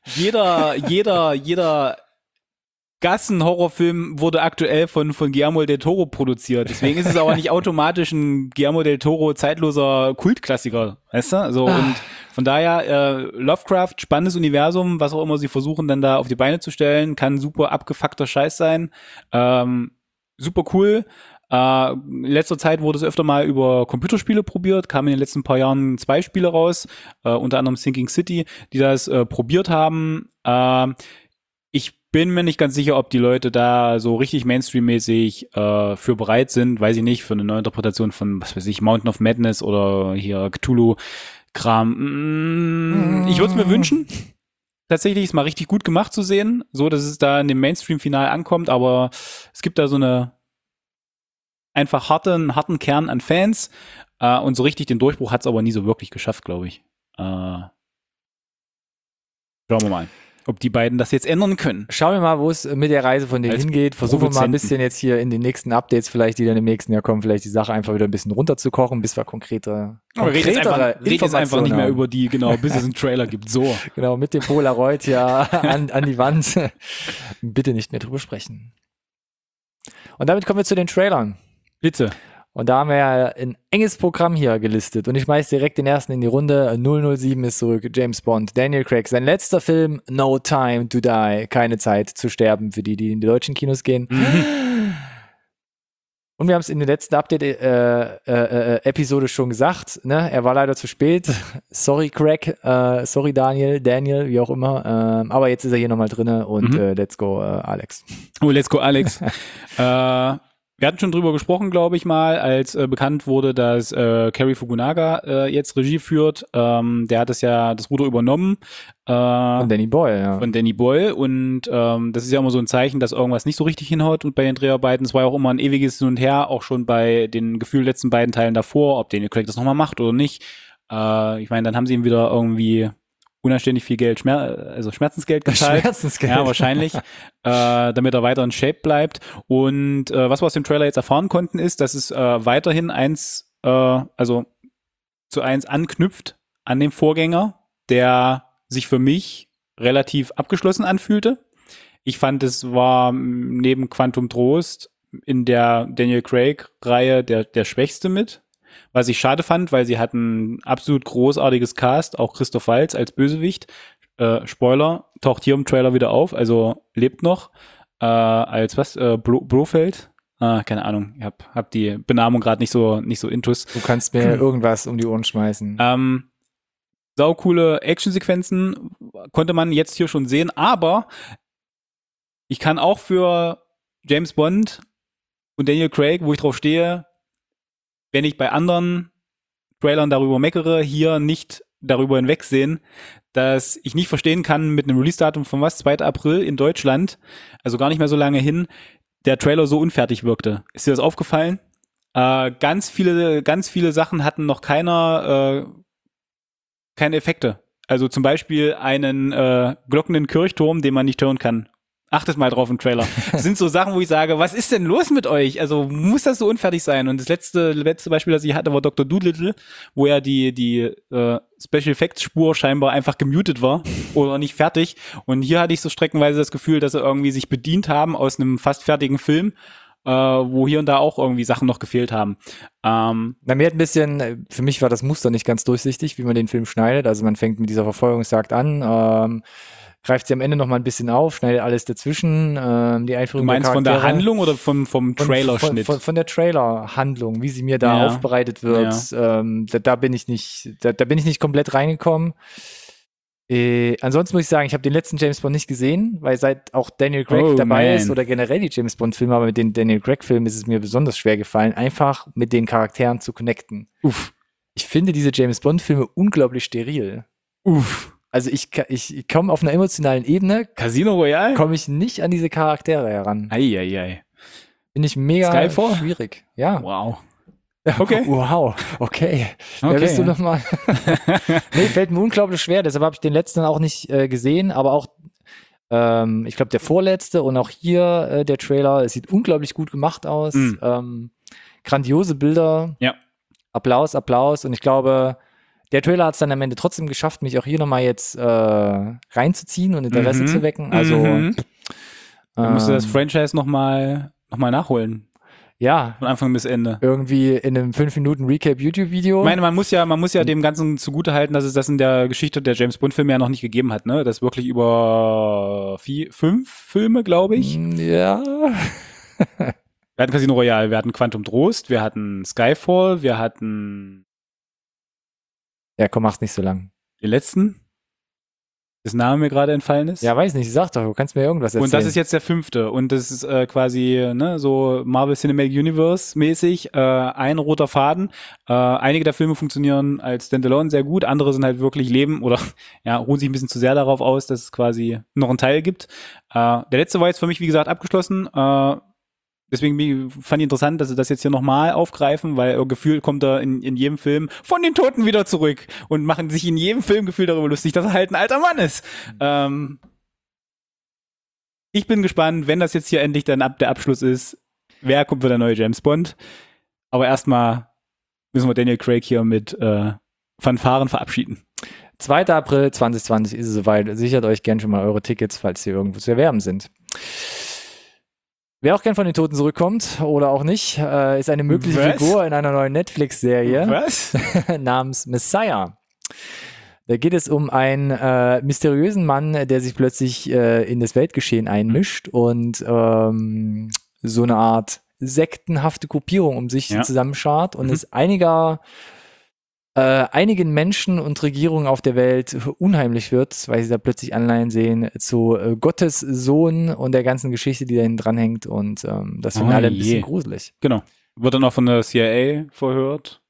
Jeder Gassen-Horrorfilm wurde aktuell von Guillermo del Toro produziert. Deswegen ist es aber nicht automatisch ein Guillermo del Toro zeitloser Kultklassiker, weißt du? So, und von daher, Lovecraft, spannendes Universum, was auch immer sie versuchen dann da auf die Beine zu stellen, kann super abgefuckter Scheiß sein. Super cool. In letzter Zeit wurde es öfter mal über Computerspiele probiert, kamen in den letzten paar Jahren 2 Spiele raus, unter anderem Sinking City, die das probiert haben. Ich bin mir nicht ganz sicher, ob die Leute da so richtig Mainstream-mäßig für bereit sind, weiß ich nicht, für eine Neuinterpretation von, was weiß ich, Mountain of Madness oder hier Cthulhu-Kram. Ich würde es mir wünschen, tatsächlich es mal richtig gut gemacht zu sehen, so dass es da in dem Mainstream-Final ankommt, aber es gibt da so eine einfach harten Kern an Fans und so richtig den Durchbruch hat es aber nie so wirklich geschafft, glaube ich. Schauen wir mal, ob die beiden das jetzt ändern können. Schauen wir mal, wo es mit der Reise von denen hingeht. Versuchen wir mal ein bisschen jetzt hier in den nächsten Updates vielleicht, die dann im nächsten Jahr kommen, vielleicht die Sache einfach wieder ein bisschen runterzukochen, bis wir konkretere red jetzt einfach nicht mehr über die, genau, bis es einen Trailer gibt. So. Genau, mit dem Polaroid ja an die Wand. Bitte nicht mehr drüber sprechen. Und damit kommen wir zu den Trailern. Bitte. Und da haben wir ja ein enges Programm hier gelistet. Und ich schmeiß direkt den ersten in die Runde. 007 ist zurück, James Bond, Daniel Craig. Sein letzter Film, No Time to Die. Keine Zeit zu sterben für die in die deutschen Kinos gehen. Und wir haben es in der letzten Update-Episode schon gesagt. Ne? Er war leider zu spät. Sorry, Craig. Sorry, Daniel, wie auch immer. Aber jetzt ist er hier nochmal drin. Und let's go, Alex. Oh, let's go, Alex. Wir hatten schon drüber gesprochen, glaube ich mal, als bekannt wurde, dass Cary Fukunaga jetzt Regie führt. Der hat das Ruder übernommen. Von Danny Boyle, ja. Von Danny Boyle. Und das ist ja immer so ein Zeichen, dass irgendwas nicht so richtig hinhaut und bei den Dreharbeiten. Es war ja auch immer ein ewiges Hin und Her, auch schon bei den gefühlt letzten beiden Teilen davor, ob Daniel Craig das nochmal macht oder nicht. Ich meine, dann haben sie ihm wieder irgendwie unanständig viel Geld, Schmerzensgeld gezahlt. Schmerzensgeld. Ja, wahrscheinlich, damit er weiter in Shape bleibt. Und was wir aus dem Trailer jetzt erfahren konnten, ist, dass es weiterhin 1:1 anknüpft an dem Vorgänger, der sich für mich relativ abgeschlossen anfühlte. Ich fand, es war neben Quantum Trost in der Daniel Craig-Reihe der schwächste mit. Was ich schade fand, weil sie hatten ein absolut großartiges Cast, auch Christoph Waltz als Bösewicht. Spoiler, taucht hier im Trailer wieder auf, also lebt noch. Als Blofeld? Keine Ahnung, ich hab die Benamung gerade nicht so intus. Du kannst mir irgendwas um die Ohren schmeißen. Saucoole Actionsequenzen konnte man jetzt hier schon sehen, aber ich kann auch für James Bond und Daniel Craig, wo ich drauf stehe, wenn ich bei anderen Trailern darüber meckere, hier nicht darüber hinwegsehen, dass ich nicht verstehen kann, mit einem Release-Datum von 2. April in Deutschland, also gar nicht mehr so lange hin, der Trailer so unfertig wirkte. Ist dir das aufgefallen? Ganz viele Sachen hatten noch keine Effekte. Also zum Beispiel einen glockenden Kirchturm, den man nicht hören kann. Achtet mal drauf im Trailer. Das sind so Sachen, wo ich sage, was ist denn los mit euch? Also muss das so unfertig sein? Und das letzte Beispiel, das ich hatte, war Dr. Dolittle, wo ja die Special Effects Spur scheinbar einfach gemutet war oder nicht fertig. Und hier hatte ich so streckenweise das Gefühl, dass sie irgendwie sich bedient haben aus einem fast fertigen Film, wo hier und da auch irgendwie Sachen noch gefehlt haben. Na, mir hat ein bisschen, für mich war das Muster nicht ganz durchsichtig, wie man den Film schneidet. Also man fängt mit dieser Verfolgungsjagd an, greift sie am Ende noch mal ein bisschen auf, schneidet alles dazwischen, die Einführung der Charaktere. Du meinst von der Handlung oder vom Trailerschnitt? Von der Trailer-Handlung, wie sie mir da aufbereitet wird. Ja. Da bin ich nicht komplett reingekommen. Ansonsten muss ich sagen, ich habe den letzten James Bond nicht gesehen, weil seit auch Daniel Craig dabei ist oder generell die James Bond-Filme, aber mit den Daniel Craig-Filmen ist es mir besonders schwer gefallen, einfach mit den Charakteren zu connecten. Uff. Ich finde diese James Bond-Filme unglaublich steril. Uff. Also ich komme auf einer emotionalen Ebene. Casino Royale? Komme ich nicht an diese Charaktere heran. Eieiei. Finde ich mega Skyfall? Schwierig. Ja. Wow. Okay. Wow. Okay. Wer bist du nochmal? Nee, fällt mir unglaublich schwer. Deshalb habe ich den letzten auch nicht gesehen, aber auch ich glaube der vorletzte und auch hier der Trailer. Es sieht unglaublich gut gemacht aus. Grandiose Bilder. Ja. Applaus. Und ich glaube, der Trailer hat es dann am Ende trotzdem geschafft, mich auch hier nochmal jetzt reinzuziehen und Interesse zu wecken. Also dann musst du das Franchise nochmal nachholen. Ja. Von Anfang bis Ende. Irgendwie in einem 5-Minuten-Recap-YouTube-Video. Ich meine, man muss ja dem Ganzen zugutehalten, dass es das in der Geschichte der James-Bond-Filme ja noch nicht gegeben hat, ne? Das wirklich über 5 Filme, glaube ich. Ja. Wir hatten Casino Royale, wir hatten Quantum Trost, wir hatten Skyfall, wir hatten ja, komm, mach's nicht so lang. Den letzten? Das Name mir gerade entfallen ist? Ja, weiß nicht, sag doch, du kannst mir irgendwas erzählen. Und das ist jetzt der 5. Und das ist quasi so Marvel Cinematic Universe mäßig, ein roter Faden. Einige der Filme funktionieren als Standalone sehr gut, andere sind halt wirklich Leben oder ja, ruhen sich ein bisschen zu sehr darauf aus, dass es quasi noch einen Teil gibt. Der letzte war jetzt für mich, wie gesagt, abgeschlossen. Deswegen fand ich interessant, dass sie das jetzt hier nochmal aufgreifen, weil gefühlt kommt er in jedem Film von den Toten wieder zurück und machen sich in jedem Film gefühlt darüber lustig, dass er halt ein alter Mann ist. Ich bin gespannt, wenn das jetzt hier endlich dann der Abschluss ist, wer kommt für der neue James Bond. Aber erstmal müssen wir Daniel Craig hier mit Fanfaren verabschieden. 2. April 2020 ist es soweit. Sichert euch gern schon mal eure Tickets, falls sie irgendwo zu erwerben sind. Wer auch gern von den Toten zurückkommt oder auch nicht, ist eine mögliche Figur in einer neuen Netflix-Serie namens Messiah. Da geht es um einen mysteriösen Mann, der sich plötzlich in das Weltgeschehen einmischt und so eine Art sektenhafte Gruppierung um sich zusammenschart und es einigen Menschen und Regierungen auf der Welt unheimlich wird, weil sie da plötzlich Anleihen sehen zu Gottes Sohn und der ganzen Geschichte, die da hinten dranhängt und das finden alle ein bisschen gruselig. Genau. Wird dann auch von der CIA verhört.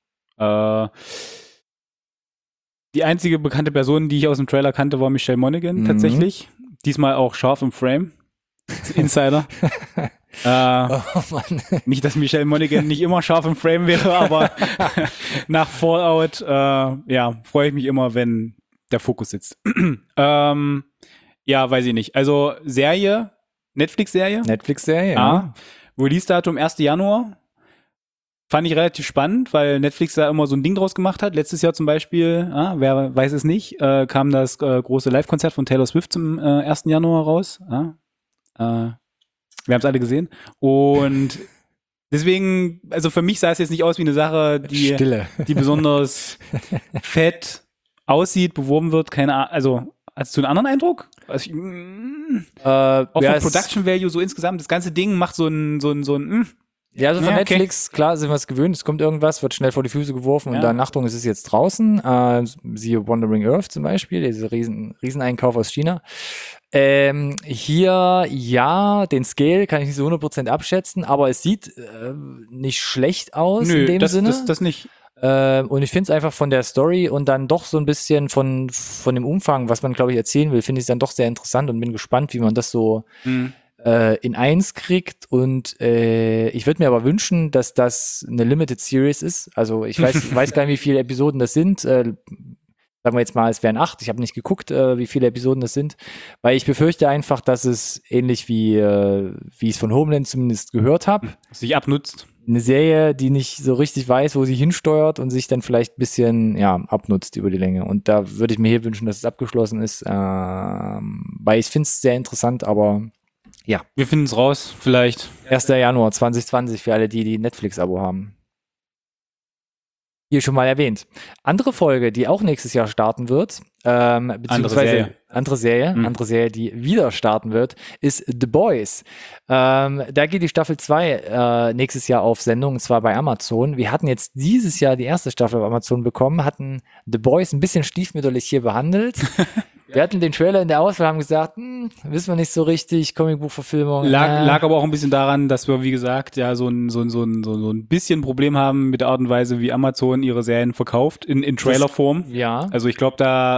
Die einzige bekannte Person, die ich aus dem Trailer kannte, war Michelle Monaghan tatsächlich. Diesmal auch scharf im Frame. Insider. Oh Mann. Nicht, dass Michelle Monaghan nicht immer scharf im Frame wäre, aber nach Fallout freue ich mich immer, wenn der Fokus sitzt. Ja, weiß ich nicht. Also Serie, Netflix-Serie. Netflix-Serie, ja. Release-Datum 1. Januar. Fand ich relativ spannend, weil Netflix da immer so ein Ding draus gemacht hat. Letztes Jahr zum Beispiel, wer weiß es nicht, kam das große Live-Konzert von Taylor Swift zum 1. Januar raus. Wir haben es alle gesehen. Und deswegen, also für mich sah es jetzt nicht aus wie eine Sache, die besonders fett aussieht, beworben wird. Keine Ahnung. Also, hast du einen anderen Eindruck? Also auch vom Production Value so insgesamt. Das ganze Ding macht so ein ja, also von Netflix, klar, sind wir es gewöhnt, es kommt irgendwas, wird schnell vor die Füße geworfen und dann, Achtung, es ist jetzt draußen. Siehe Wandering Earth zum Beispiel, dieser Rieseneinkauf aus China. Hier, ja, den Scale kann ich nicht so 100% abschätzen, aber es sieht nicht schlecht aus in dem Sinne. Das nicht. Und ich finde es einfach von der Story und dann doch so ein bisschen von dem Umfang, was man, glaube ich, erzählen will, finde ich es dann doch sehr interessant und bin gespannt, wie man das so in eins kriegt. Und ich würde mir aber wünschen, dass das eine Limited Series ist. Also ich weiß gar nicht, wie viele Episoden das sind. sagen wir jetzt mal, es wären 8. Ich habe nicht geguckt, wie viele Episoden das sind, weil ich befürchte einfach, dass es ähnlich wie ich es von Homeland zumindest gehört habe, sich abnutzt. Eine Serie, die nicht so richtig weiß, wo sie hinsteuert und sich dann vielleicht ein bisschen abnutzt über die Länge. Und da würde ich mir hier wünschen, dass es abgeschlossen ist, weil ich finde es sehr interessant, aber ja. Wir finden es raus, vielleicht. 1. Januar 2020 für alle, die Netflix-Abo haben. Hier schon mal erwähnt. Andere Folge, die auch nächstes Jahr starten wird, beziehungsweise andere Serie, die wieder starten wird, ist The Boys. Da geht die Staffel 2 nächstes Jahr auf Sendung, und zwar bei Amazon. Wir hatten jetzt dieses Jahr die erste Staffel auf Amazon bekommen, hatten The Boys ein bisschen stiefmütterlich hier behandelt. Wir hatten den Trailer in der Auswahl, haben gesagt, wissen wir nicht so richtig, Comicbuchverfilmung. Lag aber auch ein bisschen daran, dass wir, wie gesagt, ja so ein bisschen Problem haben mit der Art und Weise, wie Amazon ihre Serien verkauft, in Trailerform. Ja. Also ich glaube,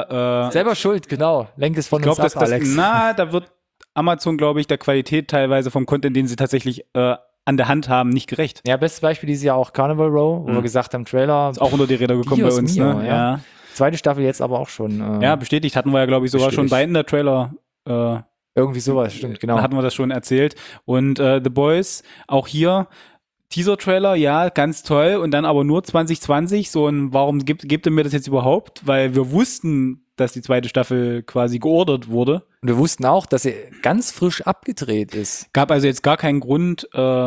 da selber schuld, genau. Lenk es von uns ab, Alex. Da wird Amazon, glaube ich, der Qualität teilweise vom Content, den sie tatsächlich an der Hand haben, nicht gerecht. Ja, bestes Beispiel dieses Jahr auch Carnival Row, wo wir gesagt haben, Trailer. Ist auch unter die Räder gekommen bei uns, Mio, ne? Ja. Zweite Staffel jetzt aber auch schon. Ja, bestätigt. Hatten wir ja, glaube ich, sogar schon bei in der Trailer. Irgendwie sowas, stimmt, genau. Hatten wir das schon erzählt. Und The Boys, auch hier, Teaser-Trailer, ja, ganz toll. Und dann aber nur 2020. So ein, warum gibt er mir das jetzt überhaupt? Weil wir wussten, dass die zweite Staffel quasi geordert wurde. Und wir wussten auch, dass sie ganz frisch abgedreht ist. Gab also jetzt gar keinen Grund,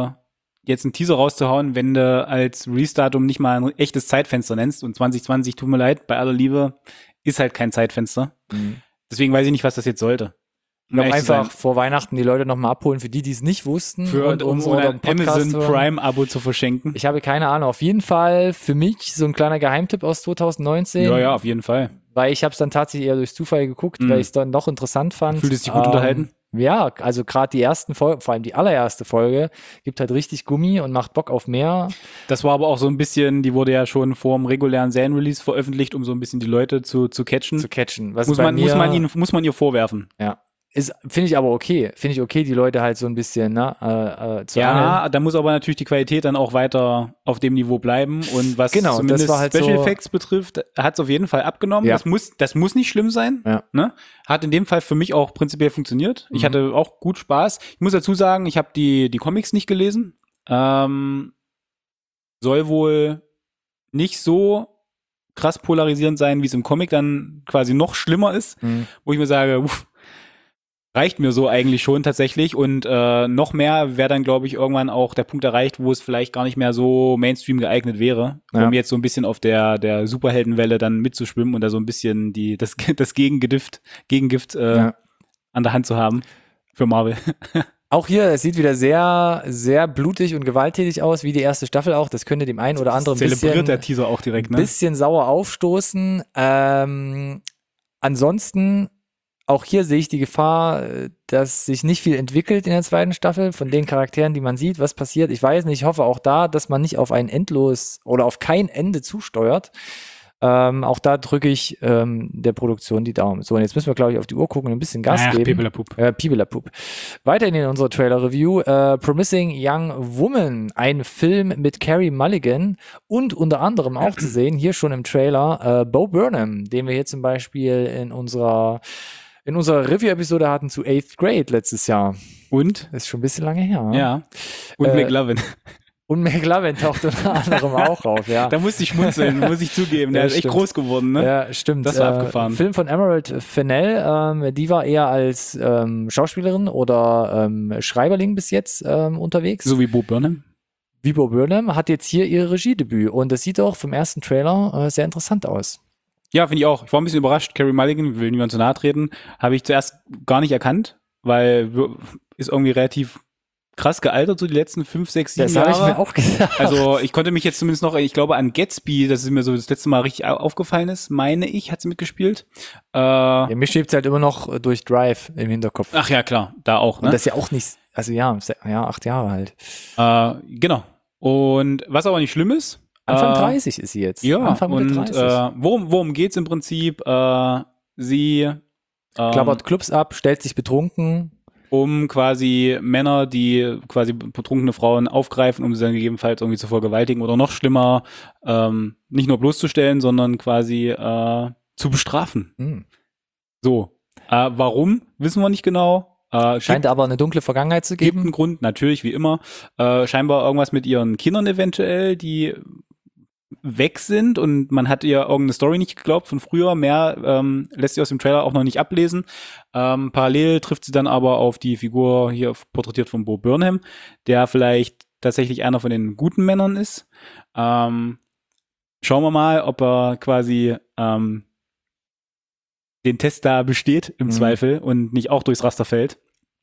jetzt einen Teaser rauszuhauen, wenn du als Release-Datum nicht mal ein echtes Zeitfenster nennst. Und 2020, tut mir leid, bei aller Liebe, ist halt kein Zeitfenster. Mhm. Deswegen weiß ich nicht, was das jetzt sollte. Ich glaube einfach vor Weihnachten die Leute nochmal abholen, für die es nicht wussten. Um ein Amazon Prime-Abo zu verschenken. Ich habe keine Ahnung. Auf jeden Fall für mich so ein kleiner Geheimtipp aus 2019. Ja, auf jeden Fall. Weil ich habe es dann tatsächlich eher durch Zufall geguckt, weil ich es dann noch interessant fand. Fühlt es sich gut unterhalten? Ja, also gerade die ersten Folgen, vor allem die allererste Folge, gibt halt richtig Gummi und macht Bock auf mehr. Das war aber auch so ein bisschen, die wurde ja schon vor dem regulären Serienrelease veröffentlicht, um so ein bisschen die Leute zu catchen. Was muss man ihr vorwerfen. Ja. Finde ich aber okay. Finde ich okay, die Leute halt so ein bisschen zu angeln. Da muss aber natürlich die Qualität dann auch weiter auf dem Niveau bleiben. Und was zumindest halt Special Effects betrifft, hat es auf jeden Fall abgenommen. Ja. Das muss nicht schlimm sein. Ja. Ne? Hat in dem Fall für mich auch prinzipiell funktioniert. Ich hatte auch gut Spaß. Ich muss dazu sagen, ich habe die Comics nicht gelesen. Soll wohl nicht so krass polarisierend sein, wie es im Comic dann quasi noch schlimmer ist. Wo ich mir sage, reicht mir so eigentlich schon tatsächlich und noch mehr wäre dann, glaube ich, irgendwann auch der Punkt erreicht, wo es vielleicht gar nicht mehr so Mainstream geeignet wäre, um jetzt so ein bisschen auf der Superheldenwelle dann mitzuschwimmen und da so ein bisschen das Gegengift an der Hand zu haben für Marvel. Auch hier, es sieht wieder sehr, sehr blutig und gewalttätig aus, wie die erste Staffel auch. Das könnte dem einen oder anderen zelebriert der Teaser auch direkt, ne? Bisschen sauer aufstoßen. Ansonsten auch hier sehe ich die Gefahr, dass sich nicht viel entwickelt in der zweiten Staffel von den Charakteren, die man sieht, was passiert. Ich weiß nicht, ich hoffe auch da, dass man nicht auf ein Endlos oder auf kein Ende zusteuert. Auch da drücke ich der Produktion die Daumen. So, und jetzt müssen wir, glaube ich, auf die Uhr gucken und ein bisschen Gas geben. Pibelapup. Weiterhin in unserer Trailer-Review. Promising Young Woman, ein Film mit Carey Mulligan und unter anderem auch zu sehen, hier schon im Trailer, Bo Burnham, den wir hier zum Beispiel in unserer Review-Episode hatten zu 8th Grade letztes Jahr. Und? Das ist schon ein bisschen lange her. Ja. Und McLovin. Und McLovin taucht unter anderem auch auf, ja. Da musste ich schmunzeln, muss ich zugeben. Der ist echt groß geworden, ne? Ja, stimmt. Das war abgefahren. Film von Emerald Fennell, die war eher als Schauspielerin oder Schreiberling bis jetzt unterwegs. So wie Bo Burnham. Bo Burnham hat jetzt hier ihr Regiedebüt und das sieht auch vom ersten Trailer sehr interessant aus. Ja, finde ich auch. Ich war ein bisschen überrascht. Carey Mulligan, will niemand zu nahe treten, habe ich zuerst gar nicht erkannt, weil ist irgendwie relativ krass gealtert, so die letzten 5, 6, 7 Jahre. Das habe ich mir auch gedacht. Also ich konnte mich jetzt zumindest noch, ich glaube an Gatsby, dass es mir so das letzte Mal richtig aufgefallen ist, meine ich, hat sie mitgespielt. Ja, mir schwebt es halt immer noch durch Drive im Hinterkopf. Ach ja, klar, da auch. Ne? Und das ist ja auch nicht, also ja, 8 Jahre halt. Genau. Und was aber nicht schlimm ist, Anfang 30 ist sie jetzt. Ja, Anfang und 30. worum geht's im Prinzip? Sie klappert Clubs ab, stellt sich betrunken. Um quasi Männer, die quasi betrunkene Frauen aufgreifen, um sie dann gegebenenfalls irgendwie zu vergewaltigen oder noch schlimmer, nicht nur bloßzustellen, sondern quasi zu bestrafen. So. Warum? Wissen wir nicht genau. Scheint aber eine dunkle Vergangenheit zu geben. Gibt einen Grund, natürlich, wie immer. Scheinbar irgendwas mit ihren Kindern eventuell, die weg sind und man hat ihr irgendeine Story nicht geglaubt von früher. Mehr lässt sie aus dem Trailer auch noch nicht ablesen. Parallel trifft sie dann aber auf die Figur hier porträtiert von Bo Burnham, der vielleicht tatsächlich einer von den guten Männern ist. Schauen wir mal, ob er quasi den Test da besteht im Zweifel und nicht auch durchs Raster fällt.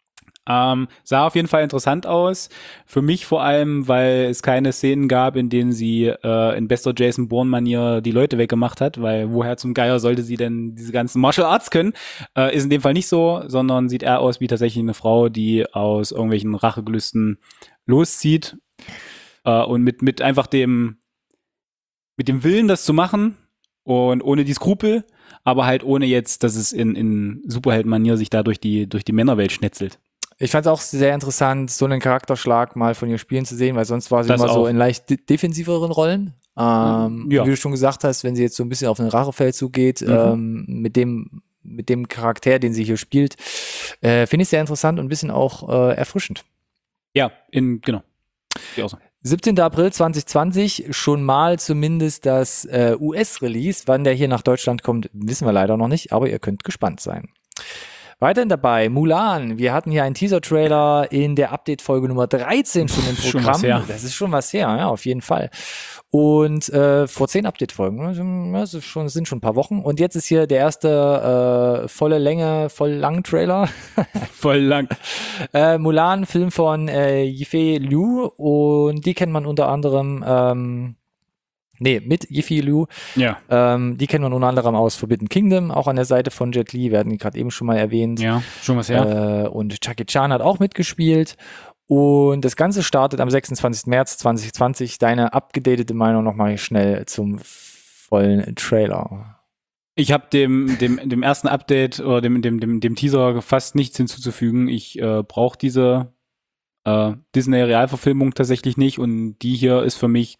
Sah auf jeden Fall interessant aus. Für mich vor allem, weil es keine Szenen gab, in denen sie in bester Jason Bourne-Manier die Leute weggemacht hat, weil woher zum Geier sollte sie denn diese ganzen Martial Arts können? Ist in dem Fall nicht so, sondern sieht eher aus wie tatsächlich eine Frau, die aus irgendwelchen Rachegelüsten loszieht und mit einfach mit dem Willen, das zu machen und ohne die Skrupel, aber halt ohne jetzt, dass es in Superhelden-Manier sich da durch die Männerwelt schnetzelt. Ich fand es auch sehr interessant, so einen Charakterschlag mal von ihr spielen zu sehen, weil sonst war sie immer so in leicht defensiveren Rollen. Wie du schon gesagt hast, wenn sie jetzt so ein bisschen auf den Rachefeldzug geht, mit dem Charakter, den sie hier spielt, finde ich sehr interessant und ein bisschen auch erfrischend. Ja, genau. 17. April 2020, schon mal zumindest das US-Release. Wann der hier nach Deutschland kommt, wissen wir leider noch nicht, aber ihr könnt gespannt sein. Weiterhin dabei, Mulan. Wir hatten hier einen Teaser-Trailer in der Update-Folge Nummer 13 schon im Programm. Das ist schon was her, ja, auf jeden Fall. Und vor 10 Update-Folgen, das sind schon ein paar Wochen. Und jetzt ist hier der erste voll lang Trailer. Voll lang. Mulan, Film von Yifei Liu. Und die kennt man unter anderem mit Yifei Liu. Ja. Die kennt man unter anderem aus Forbidden Kingdom, auch an der Seite von Jet Li, werden die gerade eben schon mal erwähnt. Ja, schon was her. Und Jackie Chan hat auch mitgespielt. Und das Ganze startet am 26. März 2020. Deine abgedatete Meinung nochmal schnell zum vollen Trailer. Ich habe dem ersten Update oder dem Teaser fast nichts hinzuzufügen. Ich brauche diese Disney-Realverfilmung tatsächlich nicht. Und die hier ist für mich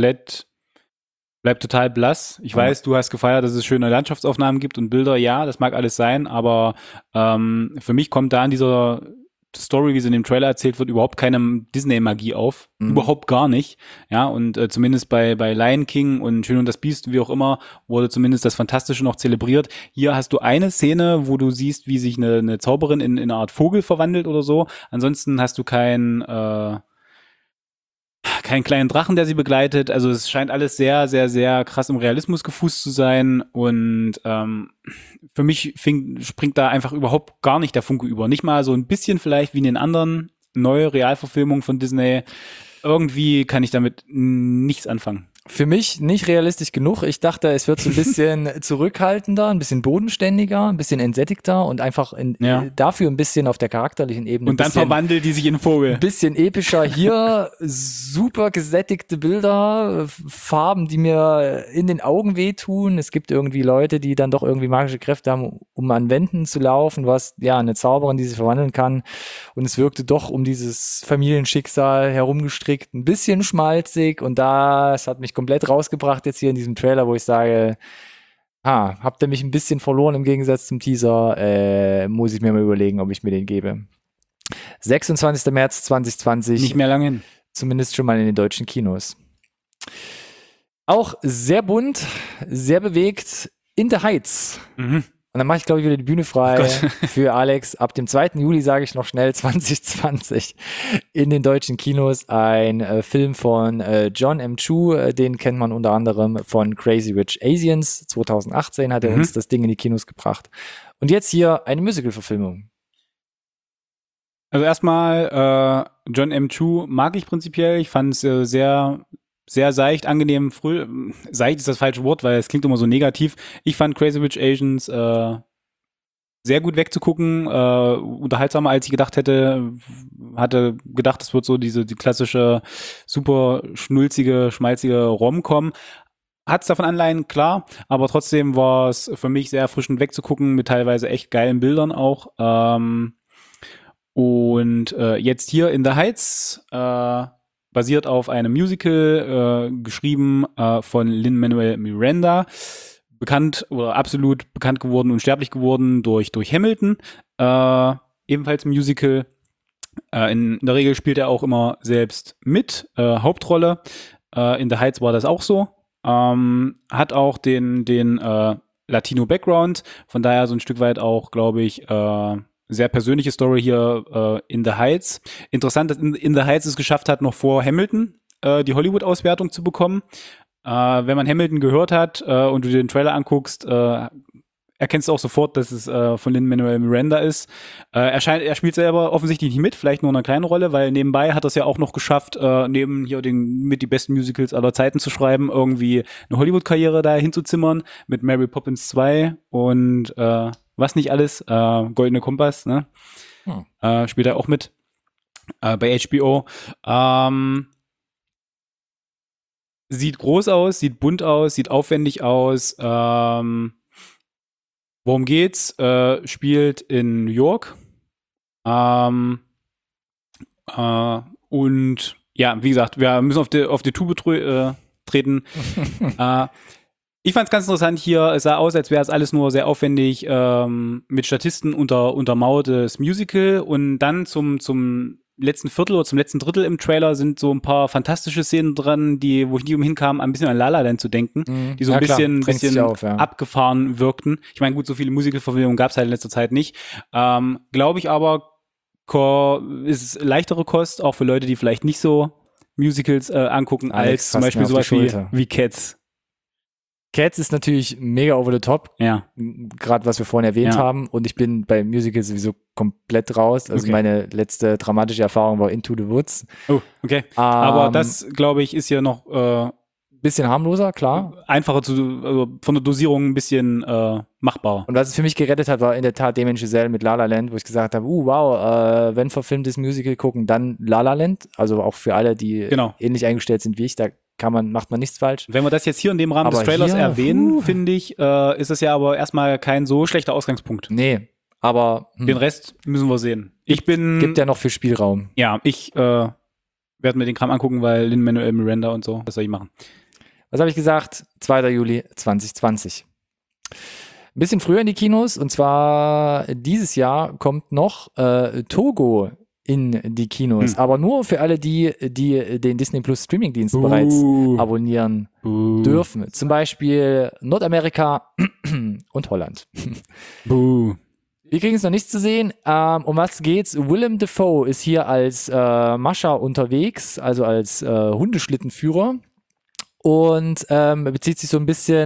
bleibt total blass. Ich weiß, du hast gefeiert, dass es schöne Landschaftsaufnahmen gibt und Bilder. Ja, das mag alles sein, aber für mich kommt da in dieser Story, wie sie in dem Trailer erzählt wird, überhaupt keine Disney-Magie auf. Überhaupt gar nicht. Ja, und zumindest bei Lion King und Schön und das Biest, wie auch immer, wurde zumindest das Fantastische noch zelebriert. Hier hast du eine Szene, wo du siehst, wie sich eine Zauberin in eine Art Vogel verwandelt oder so. Ansonsten hast du keinen kleinen Drachen, der sie begleitet. Also es scheint alles sehr, sehr, sehr krass im Realismus gefußt zu sein. Und für mich springt da einfach überhaupt gar nicht der Funke über. Nicht mal so ein bisschen vielleicht wie in den anderen neue Realverfilmungen von Disney. Irgendwie kann ich damit nichts anfangen. Für mich nicht realistisch genug. Ich dachte, es wird so ein bisschen zurückhaltender, ein bisschen bodenständiger, ein bisschen entsättigter und einfach dafür ein bisschen auf der charakterlichen Ebene. Und dann verwandelt die sich in einen Vogel. Ein bisschen epischer. Hier super gesättigte Bilder, Farben, die mir in den Augen wehtun. Es gibt irgendwie Leute, die dann doch irgendwie magische Kräfte haben, um an Wänden zu laufen. Du hast eine Zauberin, die sich verwandeln kann. Und es wirkte doch um dieses Familienschicksal herumgestrickt, ein bisschen schmalzig. Und das hat mich komplett rausgebracht jetzt hier in diesem Trailer, wo ich sage, habt ihr mich ein bisschen verloren im Gegensatz zum Teaser, muss ich mir mal überlegen, ob ich mir den gebe. 26. März 2020. Nicht mehr lange hin. Zumindest schon mal in den deutschen Kinos. Auch sehr bunt, sehr bewegt, In the Heights. Und dann mache ich, glaube ich, wieder die Bühne frei für Alex. Ab dem 2. Juli, sage ich noch schnell, 2020 in den deutschen Kinos. Ein Film von John M. Chu, den kennt man unter anderem von Crazy Rich Asians. 2018 hat er uns das Ding in die Kinos gebracht. Und jetzt hier eine Musical-Verfilmung. Also erstmal, John M. Chu mag ich prinzipiell. Ich fand es sehr sehr seicht, angenehm, seicht ist das falsche Wort, weil es klingt immer so negativ. Ich fand Crazy Rich Asians sehr gut wegzugucken, unterhaltsamer als ich gedacht hätte. Hatte gedacht, es wird so die klassische, super schnulzige, schmalzige Rom-Com. Hat's davon Anleihen, klar, aber trotzdem war es für mich sehr erfrischend wegzugucken, mit teilweise echt geilen Bildern auch. Und jetzt hier in the Heights, basiert auf einem Musical, geschrieben von Lin-Manuel Miranda, bekannt oder absolut bekannt geworden und sterblich geworden durch Hamilton, ebenfalls Musical. In der Regel spielt er auch immer selbst mit, Hauptrolle. In The Heights war das auch so. Hat auch den Latino-Background, von daher so ein Stück weit auch, glaube ich, sehr persönliche Story hier in The Heights. Interessant, dass in The Heights es geschafft hat, noch vor Hamilton die Hollywood-Auswertung zu bekommen. Wenn man Hamilton gehört hat und du dir den Trailer anguckst, erkennst du auch sofort, dass es von Lin-Manuel Miranda ist. Er spielt selber offensichtlich nicht mit, vielleicht nur eine kleine Rolle, weil nebenbei hat er es ja auch noch geschafft, neben hier mit die besten Musicals aller Zeiten zu schreiben, irgendwie eine Hollywood-Karriere da hinzuzimmern mit Mary Poppins 2 und was nicht alles, Goldene Kompass, ne? Spielt er auch mit bei HBO. Sieht groß aus, sieht bunt aus, sieht aufwendig aus. Worum geht's? Spielt in New York. Und ja, wie gesagt, wir müssen auf die Tube treten. Ich fand es ganz interessant hier. Es sah aus, als wäre es alles nur sehr aufwendig mit Statisten untermauertes Musical. Und dann zum letzten Viertel oder zum letzten Drittel im Trailer sind so ein paar fantastische Szenen dran, wo ich nie umhin kam, ein bisschen an La La Land zu denken, die so ein bisschen abgefahren wirkten. Ich meine, gut, so viele Musical-Verfilmungen gab es halt in letzter Zeit nicht. Glaube ich aber, ist leichtere Kost, auch für Leute, die vielleicht nicht so Musicals angucken, als zum Beispiel sowas wie Cats. Cats ist natürlich mega over the top. Ja. Gerade was wir vorhin erwähnt haben. Und ich bin bei Musicals sowieso komplett raus. Also meine letzte dramatische Erfahrung war Into the Woods. Oh, okay. Aber das, glaube ich, ist ja noch bisschen harmloser, klar. Einfacher also von der Dosierung ein bisschen machbar. Und was es für mich gerettet hat, war in der Tat Damien Chazelle mit La La Land, wo ich gesagt habe, wow, wenn verfilmtes Musical gucken, dann La La Land. Also auch für alle, die ähnlich eingestellt sind wie ich, da macht man nichts falsch. Wenn wir das jetzt hier in dem Rahmen des Trailers erwähnen, finde ich, ist es ja aber erstmal kein so schlechter Ausgangspunkt. Nee, aber den Rest müssen wir sehen. Gibt ja noch viel Spielraum. Ja, ich werde mir den Kram angucken, weil Lin-Manuel Miranda und so, das soll ich machen. Was habe ich gesagt? 2. Juli 2020. Ein bisschen früher in die Kinos, und zwar dieses Jahr kommt noch Togo in die Kinos, aber nur für alle die den Disney Plus Streamingdienst bereits abonnieren dürfen. Zum Beispiel Nordamerika und Holland. Wir kriegen es noch nicht zu sehen. Um was geht's? Willem Dafoe ist hier als Mascha unterwegs, also als Hundeschlittenführer. Und bezieht sich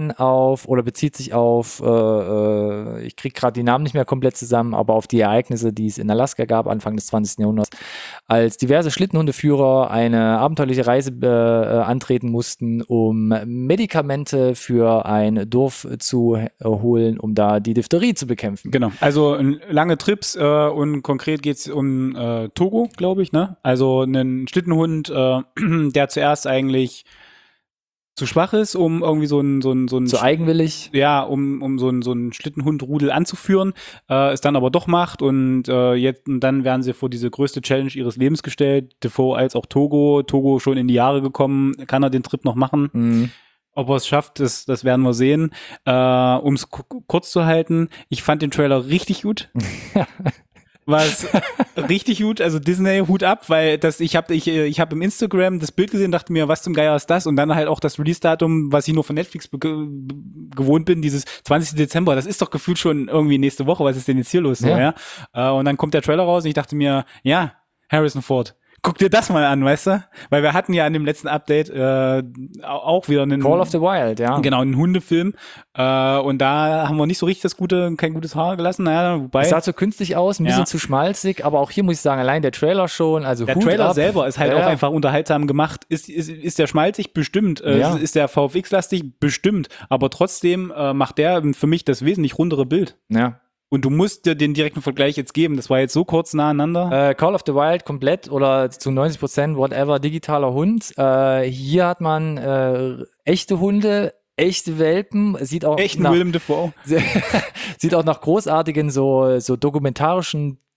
auf, ich kriege gerade die Namen nicht mehr komplett zusammen, aber auf die Ereignisse, die es in Alaska gab, Anfang des 20. Jahrhunderts, als diverse Schlittenhundeführer eine abenteuerliche Reise antreten mussten, um Medikamente für ein Dorf zu holen, um da die Diphtherie zu bekämpfen. Genau, also lange Trips und konkret geht es um Togo, glaube ich, ne? Also einen Schlittenhund, der zuerst eigentlich zu schwach ist, um irgendwie so ein zu eigenwillig. Ja, um so ein Schlittenhundrudel anzuführen, es dann aber doch macht und dann werden sie vor diese größte Challenge ihres Lebens gestellt, Dafoe als auch Togo schon in die Jahre gekommen, kann er den Trip noch machen? Ob er es schafft, das werden wir sehen. Um es kurz zu halten, ich fand den Trailer richtig gut. Was richtig gut, also Disney, Hut ab, weil ich hab im Instagram das Bild gesehen, dachte mir, was zum Geier ist das? Und dann halt auch das Release-Datum, was ich nur von Netflix gewohnt bin, dieses 20. Dezember, das ist doch gefühlt schon irgendwie nächste Woche, was ist denn jetzt hier los? Ja. Und dann kommt der Trailer raus und ich dachte mir, ja, Harrison Ford. Guck dir das mal an, weißt du? Weil wir hatten ja in dem letzten Update auch wieder einen Call of the Wild, ja. Genau, einen Hundefilm. Und da haben wir nicht so richtig kein gutes Haar gelassen. Naja, wobei. Es sah so künstlich aus, ein bisschen zu schmalzig, aber auch hier muss ich sagen, allein der Trailer schon, also der Trailer selber ist halt auch einfach unterhaltsam gemacht. Ist der schmalzig? Bestimmt. Ist der VFX-lastig? Bestimmt. Aber trotzdem macht der für mich das wesentlich rundere Bild. Ja. Und du musst dir den direkten Vergleich jetzt geben. Das war jetzt so kurz nacheinander. Call of the Wild komplett oder zu 90%, whatever, digitaler Hund. Hier hat man echte Hunde, echte Welpen. Echten Willem Dafoe. Sieht auch nach großartigen so dokumentarischen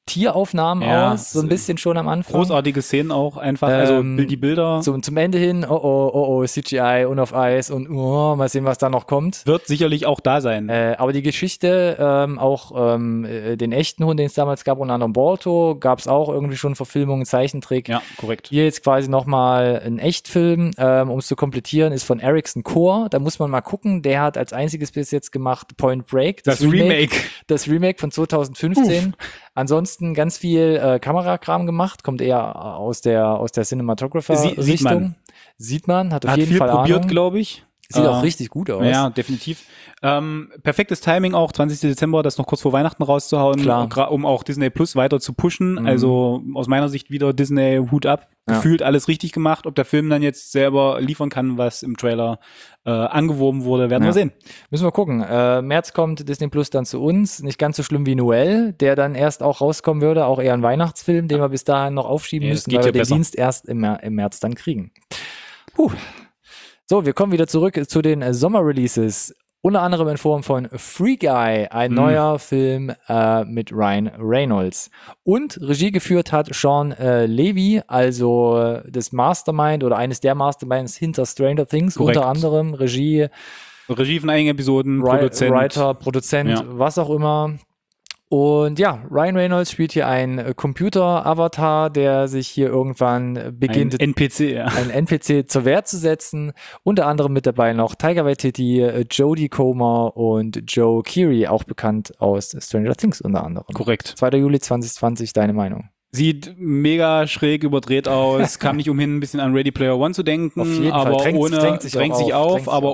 Tieraufnahmen aus, so ein bisschen schon am Anfang. Großartige Szenen auch einfach, also die Bilder. Zum Ende hin, CGI und auf Eis und mal sehen, was da noch kommt. Wird sicherlich auch da sein. Aber die Geschichte, den echten Hund, den es damals gab, unter anderem Balto, gab es auch irgendwie schon Verfilmungen, Zeichentrick. Ja, korrekt. Hier jetzt quasi nochmal ein Echtfilm, um es zu komplettieren, ist von Erickson Core. Da muss man mal gucken, der hat als einziges bis jetzt gemacht Point Break. Das Remake. Das Remake von 2015. Ansonsten ganz viel Kamerakram gemacht, kommt eher aus der Cinematographer-Richtung. Sieht man, hat auf jeden Fall Ahnung. Hat viel probiert, Ahnung. glaube ich. Sieht auch richtig gut aus. Ja, definitiv. Perfektes Timing auch, 20. Dezember, das noch kurz vor Weihnachten rauszuhauen, um auch Disney Plus weiter zu pushen. Also aus meiner Sicht wieder Disney Hut ab. Gefühlt alles richtig gemacht. Ob der Film dann jetzt selber liefern kann, was im Trailer angeworben wurde, werden wir sehen. Müssen wir gucken. März kommt Disney Plus dann zu uns. Nicht ganz so schlimm wie Noel, der dann erst auch rauskommen würde. Auch eher ein Weihnachtsfilm, den wir bis dahin noch aufschieben müssen, weil wir den Dienst erst im März dann kriegen. So, wir kommen wieder zurück zu den Sommerreleases. Unter anderem in Form von Free Guy, ein neuer Film mit Ryan Reynolds. Und Regie geführt hat Sean Levy, also das Mastermind oder eines der Masterminds hinter Stranger Things. Korrekt. Unter anderem Regie von einigen Episoden, Produzent, was auch immer. Und ja, Ryan Reynolds spielt hier einen Computer-Avatar, der sich hier irgendwann beginnt, ein NPC zur Wehr zu setzen. Unter anderem mit dabei noch Taika Waititi, Jodie Comer und Joe Keery, auch bekannt aus Stranger Things unter anderem. Korrekt. 2. Juli 2020, deine Meinung? Sieht mega schräg überdreht aus, kam nicht umhin, ein bisschen an Ready Player One zu denken, auf jeden aber Fall. Drängt sich auf, aber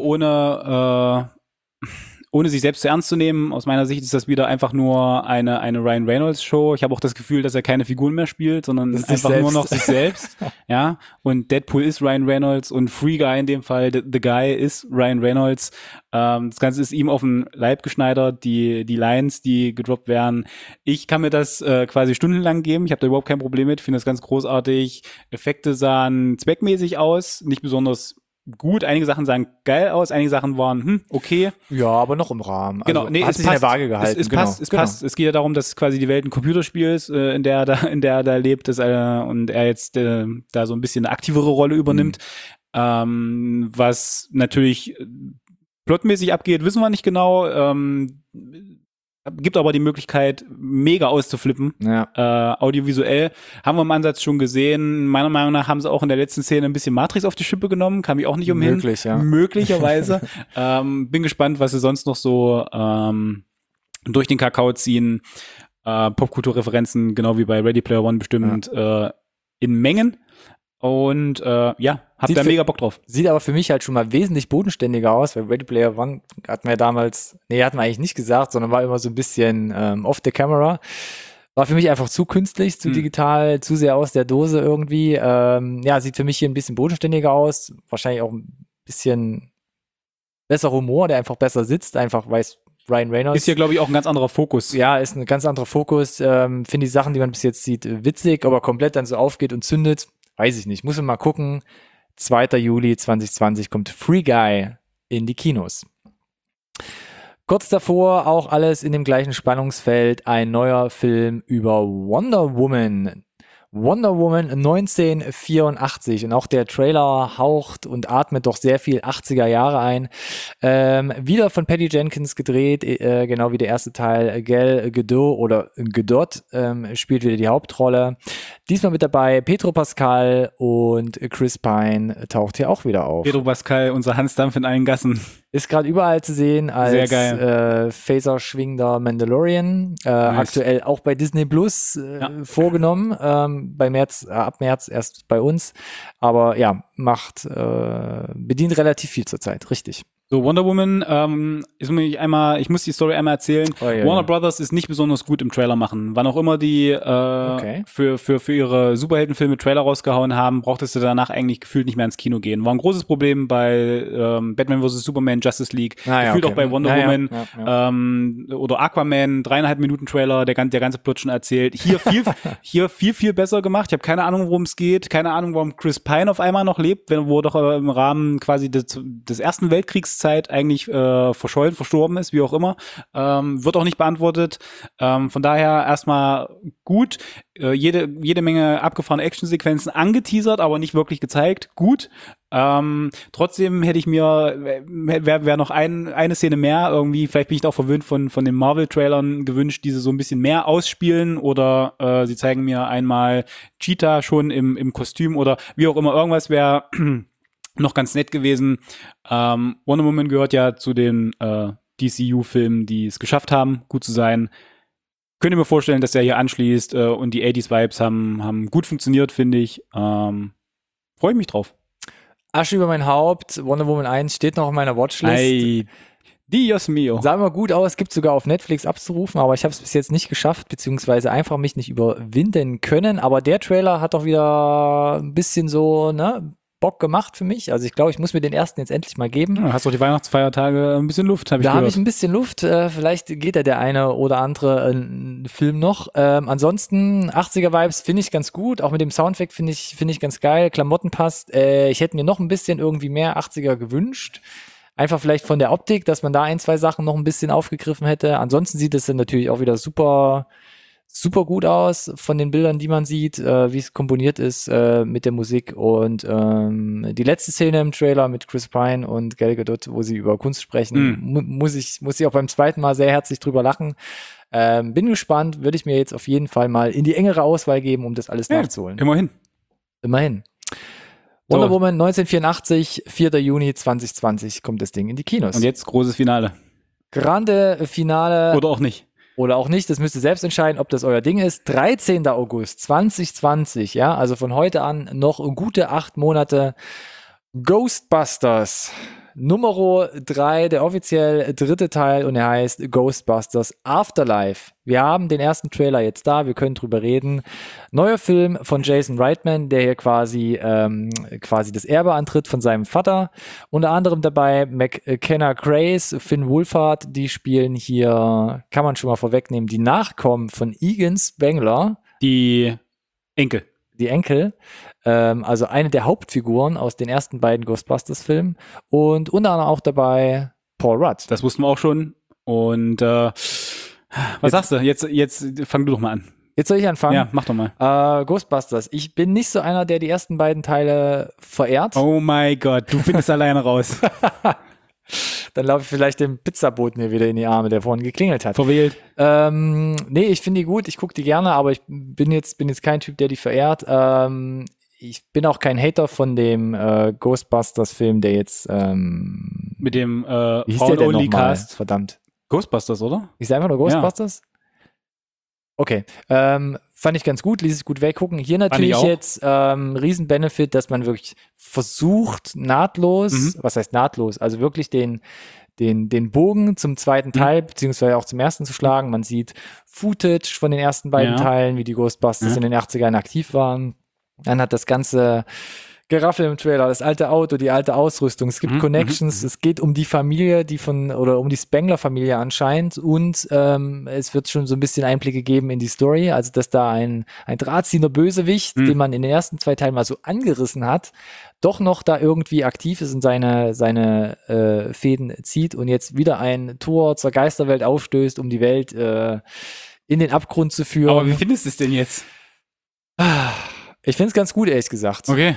ohne sich selbst zu ernst zu nehmen. Aus meiner Sicht ist das wieder einfach nur eine Ryan Reynolds Show. Ich habe auch das Gefühl, dass er keine Figuren mehr spielt, sondern einfach nur noch sich selbst. Ja. Und Deadpool ist Ryan Reynolds und Free Guy in dem Fall, The Guy ist Ryan Reynolds. Das Ganze ist ihm auf den Leib geschneidert, die Lines, die gedroppt werden. Ich kann mir das quasi stundenlang geben. Ich habe da überhaupt kein Problem mit. Finde das ganz großartig. Effekte sahen zweckmäßig aus, nicht besonders gut, einige Sachen sahen geil aus, einige Sachen waren okay. Ja, aber noch im Rahmen. Genau, also, hat sich in der Waage gehalten. Es passt. Es geht ja darum, dass quasi die Welt ein Computerspiel ist, in der er da lebt, und er jetzt da so ein bisschen eine aktivere Rolle übernimmt. Was natürlich plotmäßig abgeht, wissen wir nicht genau. Gibt aber die Möglichkeit, mega auszuflippen. Audiovisuell haben wir im Ansatz schon gesehen. Meiner Meinung nach haben sie auch in der letzten Szene ein bisschen Matrix auf die Schippe genommen. Kam ich auch nicht umhin. Möglicherweise. Bin gespannt, was sie sonst noch so durch den Kakao ziehen. Popkulturreferenzen, genau wie bei Ready Player One bestimmt, in Mengen. Und hab da mega Bock drauf. Sieht aber für mich halt schon mal wesentlich bodenständiger aus, weil Ready Player One hatten wir eigentlich nicht gesagt, sondern war immer so ein bisschen off the camera. War für mich einfach zu künstlich, zu digital, zu sehr aus der Dose irgendwie. Sieht für mich hier ein bisschen bodenständiger aus. Wahrscheinlich auch ein bisschen besser Humor, der einfach besser sitzt, einfach weil Ryan Reynolds. Ist hier, glaube ich, auch ein ganz anderer Fokus. Ja, ist ein ganz anderer Fokus. Finde die Sachen, die man bis jetzt sieht, witzig, aber komplett dann so aufgeht und zündet. Weiß ich nicht. Muss man mal gucken. 2. Juli 2020 kommt Free Guy in die Kinos. Kurz davor auch alles in dem gleichen Spannungsfeld. Ein neuer Film über Wonder Woman. Wonder Woman 1984 und auch der Trailer haucht und atmet doch sehr viel 80er Jahre ein. Wieder von Patty Jenkins gedreht, genau wie der erste Teil. Gal Gadot spielt wieder die Hauptrolle. Diesmal mit dabei Pedro Pascal und Chris Pine taucht hier auch wieder auf. Pedro Pascal, unser Hans Dampf in allen Gassen. Ist gerade überall zu sehen als Phaser-schwingender Mandalorian. Aktuell auch bei Disney Plus vorgenommen. Ab März erst bei uns. Aber ja, bedient relativ viel zurzeit, richtig. So, Wonder Woman, ich muss die Story einmal erzählen. Warner Brothers ist nicht besonders gut im Trailer machen. Wann auch immer die für ihre Superheldenfilme Trailer rausgehauen haben, brauchtest du danach eigentlich gefühlt nicht mehr ins Kino gehen. War ein großes Problem bei Batman vs. Superman, Justice League, gefühlt auch bei Wonder Woman oder Aquaman, 3,5 Minuten Trailer, der ganze Plot schon erzählt. Hier viel besser gemacht. Ich habe keine Ahnung, worum es geht, keine Ahnung, warum Chris Pine auf einmal noch lebt, wo er doch im Rahmen quasi des Ersten Weltkriegszeit eigentlich verstorben ist, wie auch immer. Wird auch nicht beantwortet. Von daher erstmal gut. Jede Menge abgefahrene Actionsequenzen angeteasert, aber nicht wirklich gezeigt. Gut. Trotzdem hätte ich mir, wäre noch eine Szene mehr irgendwie, vielleicht bin ich da auch verwöhnt von den Marvel-Trailern gewünscht, die sie so ein bisschen mehr ausspielen oder sie zeigen mir einmal Cheetah schon im Kostüm oder wie auch immer, irgendwas wäre noch ganz nett gewesen. Wonder Woman gehört ja zu den DCU-Filmen, die es geschafft haben, gut zu sein. Könnt ihr mir vorstellen, dass der hier anschließt und die 80s-Vibes haben gut funktioniert, finde ich. Freue ich mich drauf. Asche über mein Haupt, Wonder Woman 1 steht noch auf meiner Watchlist. Ay, Dios mio. Sah immer gut aus, gibt sogar auf Netflix abzurufen, aber ich habe es bis jetzt nicht geschafft, beziehungsweise einfach mich nicht überwinden können. Aber der Trailer hat doch wieder ein bisschen so, Bock gemacht für mich. Also ich glaube, ich muss mir den ersten jetzt endlich mal geben. Ja, hast doch die Weihnachtsfeiertage ein bisschen Luft, habe ich gehört. Da habe ich ein bisschen Luft. Vielleicht geht ja der eine oder andere Film noch. Ansonsten 80er-Vibes finde ich ganz gut. Auch mit dem Soundtrack finde ich ganz geil. Klamotten passt. Ich hätte mir noch ein bisschen irgendwie mehr 80er gewünscht. Einfach vielleicht von der Optik, dass man da ein, zwei Sachen noch ein bisschen aufgegriffen hätte. Ansonsten sieht es dann natürlich auch wieder super gut aus von den Bildern, die man sieht, wie es komponiert ist mit der Musik und die letzte Szene im Trailer mit Chris Pine und Gal Gadot, wo sie über Kunst sprechen, muss ich auch beim zweiten Mal sehr herzlich drüber lachen. Bin gespannt, würde ich mir jetzt auf jeden Fall mal in die engere Auswahl geben, um das alles nachzuholen. Immerhin. Wonder Woman 1984, 4. Juni 2020 kommt das Ding in die Kinos. Und jetzt großes Finale. Grande Finale. Oder auch nicht. Das müsst ihr selbst entscheiden, ob das euer Ding ist. 13. August 2020, ja, also von heute an noch gute 8 Monate. Ghostbusters, Nummer 3, der offiziell 3. Teil und er heißt Ghostbusters Afterlife. Wir haben den ersten Trailer jetzt da, wir können drüber reden. Neuer Film von Jason Reitman, der hier quasi das Erbe antritt von seinem Vater. Unter anderem dabei McKenna Grace, Finn Wolfhard, die spielen hier, kann man schon mal vorwegnehmen, die Nachkommen von Egan Spengler. Die Enkel. Also eine der Hauptfiguren aus den ersten beiden Ghostbusters-Filmen und unter anderem auch dabei Paul Rudd. Das wussten wir auch schon. Und was sagst du? Jetzt fang du doch mal an. Jetzt soll ich anfangen? Ja, mach doch mal. Ghostbusters. Ich bin nicht so einer, der die ersten beiden Teile verehrt. Oh mein Gott, du findest alleine raus. Dann laufe ich vielleicht dem Pizzaboten hier wieder in die Arme, der vorhin geklingelt hat. Verwählt. Nee, ich finde die gut, ich gucke die gerne, aber ich bin jetzt kein Typ, der die verehrt. Ich bin auch kein Hater von dem Ghostbusters-Film, der jetzt mit dem Frauen-Only-Cast. Verdammt. Ghostbusters, oder? Ist der einfach nur Ghostbusters? Ja. Okay. Fand ich ganz gut, ließ es gut weggucken. Hier natürlich jetzt Riesen-Benefit, dass man wirklich versucht, nahtlos, was heißt nahtlos, also wirklich den Bogen zum zweiten Teil, beziehungsweise auch zum ersten zu schlagen. Man sieht Footage von den ersten beiden Teilen, wie die Ghostbusters in den 80ern aktiv waren. Dann hat das ganze Geraffel im Trailer, das alte Auto, die alte Ausrüstung. Es gibt Connections, es geht um die Familie, um die Spengler-Familie anscheinend und es wird schon so ein bisschen Einblicke geben in die Story, also dass da ein drahtziehender Bösewicht, den man in den ersten 2 Teilen mal so angerissen hat, doch noch da irgendwie aktiv ist und seine Fäden zieht und jetzt wieder ein Tor zur Geisterwelt aufstößt, um die Welt in den Abgrund zu führen. Aber wie findest du es denn jetzt? Ich finde es ganz gut, ehrlich gesagt. Okay.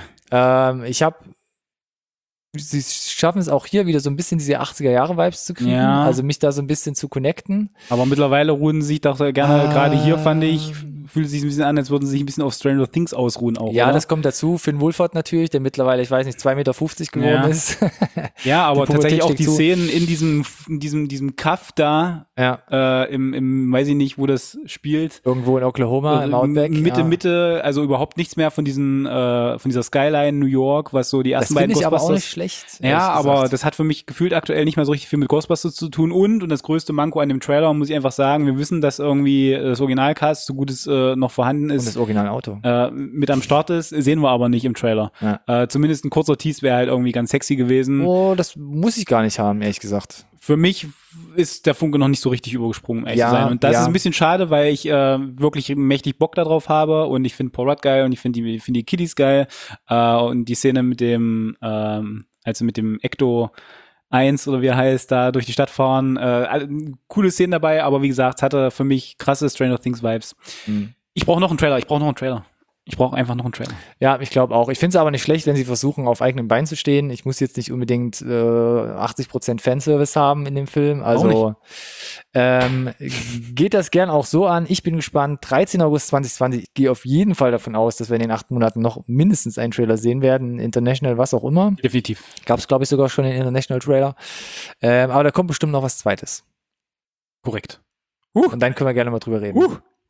Sie schaffen es auch hier wieder so ein bisschen diese 80er-Jahre-Vibes zu kriegen, also mich da so ein bisschen zu connecten. Aber mittlerweile ruhen sich doch gerne, gerade hier fand ich, fühlt sich ein bisschen an, als würden sie sich ein bisschen auf Stranger Things ausruhen auch, ja, oder? Das kommt dazu. Finn Wolfhard natürlich, der mittlerweile, ich weiß nicht, 2,50 Meter geworden ist. Ja, aber tatsächlich auch die Szenen in diesem Kaff da, im weiß ich nicht, wo das spielt. Irgendwo in Oklahoma, im Outback. Mitte, also überhaupt nichts mehr von dieser Skyline New York, was so die ersten beiden Ghostbusters. Das finde ich aber auch nicht schlecht. Ja, aber das hat für mich gefühlt aktuell nicht mehr so richtig viel mit Ghostbusters zu tun und das größte Manko an dem Trailer, muss ich einfach sagen, wir wissen, dass irgendwie das Originalcast so gut es noch vorhanden ist. Und das Originalauto. Mit am Start ist, sehen wir aber nicht im Trailer. Ja. Zumindest ein kurzer Tease wäre halt irgendwie ganz sexy gewesen. Oh, das muss ich gar nicht haben, ehrlich gesagt. Für mich ist der Funke noch nicht so richtig übergesprungen, ehrlich zu sein. Und das ist ein bisschen schade, weil ich wirklich mächtig Bock darauf habe und ich finde Paul Rudd geil und ich finde die Kiddies geil. Und die Szene mit dem, mit dem Ecto 1 oder wie er heißt, da durch die Stadt fahren. Coole Szenen dabei, aber wie gesagt, es hatte für mich krasse Stranger Things Vibes. Ich brauche noch einen Trailer. Ich brauche einfach noch einen Trailer. Ja, ich glaube auch. Ich finde es aber nicht schlecht, wenn sie versuchen, auf eigenem Bein zu stehen. Ich muss jetzt nicht unbedingt 80% Fanservice haben in dem Film. Also geht das gern auch so an. Ich bin gespannt. 13. August 2020. Ich gehe auf jeden Fall davon aus, dass wir in den 8 Monaten noch mindestens einen Trailer sehen werden. International, was auch immer. Definitiv. Gab es, glaube ich, sogar schon den International Trailer. Aber da kommt bestimmt noch was Zweites. Korrekt. Und dann können wir gerne mal drüber reden.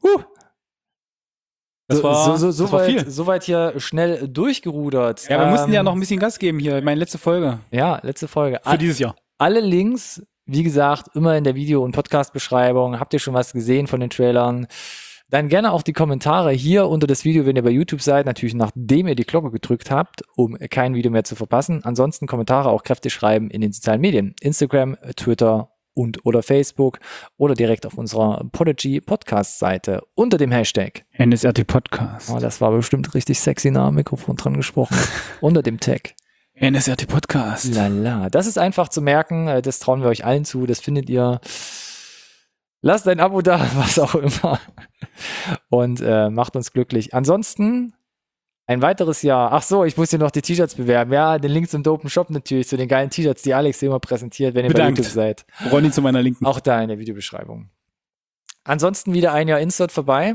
Das war viel. Soweit hier schnell durchgerudert. Ja, wir mussten ja noch ein bisschen Gas geben hier. Meine letzte Folge. Ja, letzte Folge. Für dieses Jahr. Alle Links, wie gesagt, immer in der Video- und Podcast-Beschreibung. Habt ihr schon was gesehen von den Trailern? Dann gerne auch die Kommentare hier unter das Video, wenn ihr bei YouTube seid. Natürlich nachdem ihr die Glocke gedrückt habt, um kein Video mehr zu verpassen. Ansonsten Kommentare auch kräftig schreiben in den sozialen Medien. Instagram, Twitter oder Facebook oder direkt auf unserer Podigy Podcast-Seite unter dem Hashtag NSRT Podcast. Oh, das war bestimmt richtig sexy nah am Mikrofon dran gesprochen. Unter dem Tag NSRT Podcast. Lala. Das ist einfach zu merken, das trauen wir euch allen zu, das findet ihr. Lasst ein Abo da, was auch immer. Und macht uns glücklich. Ansonsten ein weiteres Jahr. Ach so, ich muss hier noch die T-Shirts bewerben. Ja, den Link zum dopen Shop natürlich, zu den geilen T-Shirts, die Alex hier immer präsentiert, wenn ihr bei YouTube seid. Ronny zu meiner Linken. Auch da in der Videobeschreibung. Ansonsten wieder ein Jahr Insert vorbei.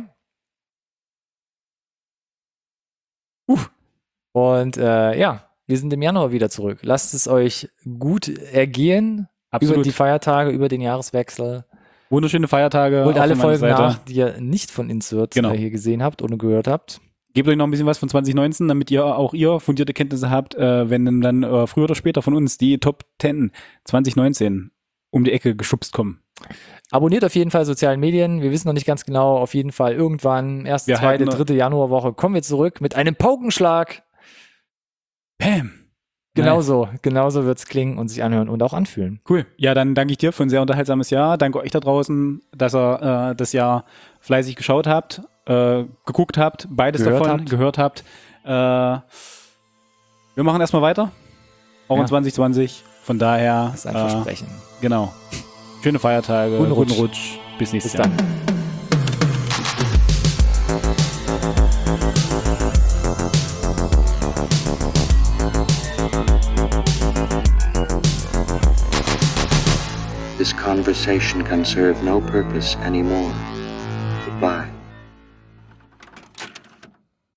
Und wir sind im Januar wieder zurück. Lasst es euch gut ergehen. Absolut. Über die Feiertage, über den Jahreswechsel. Wunderschöne Feiertage. Holt alle Folgen nach, die ihr nicht von Insert hier gesehen habt oder gehört habt. Gebt euch noch ein bisschen was von 2019, damit ihr fundierte Kenntnisse habt, wenn dann früher oder später von uns die Top 10 2019 um die Ecke geschubst kommen. Abonniert auf jeden Fall sozialen Medien. Wir wissen noch nicht ganz genau. Auf jeden Fall irgendwann, 1., 2., 3. Januarwoche kommen wir zurück mit einem Paukenschlag. Bam. Genauso wird es klingen und sich anhören und auch anfühlen. Cool. Ja, dann danke ich dir für ein sehr unterhaltsames Jahr. Danke euch da draußen, dass ihr das Jahr fleißig geschaut habt. Geguckt habt, beides gehört habt. Wir machen erstmal weiter. Auch in 2020. Von daher. Das ist ein Versprechen. Genau. Schöne Feiertage. Guten Rutsch. Bis nächstes Jahr. Dann. This conversation can serve no purpose anymore.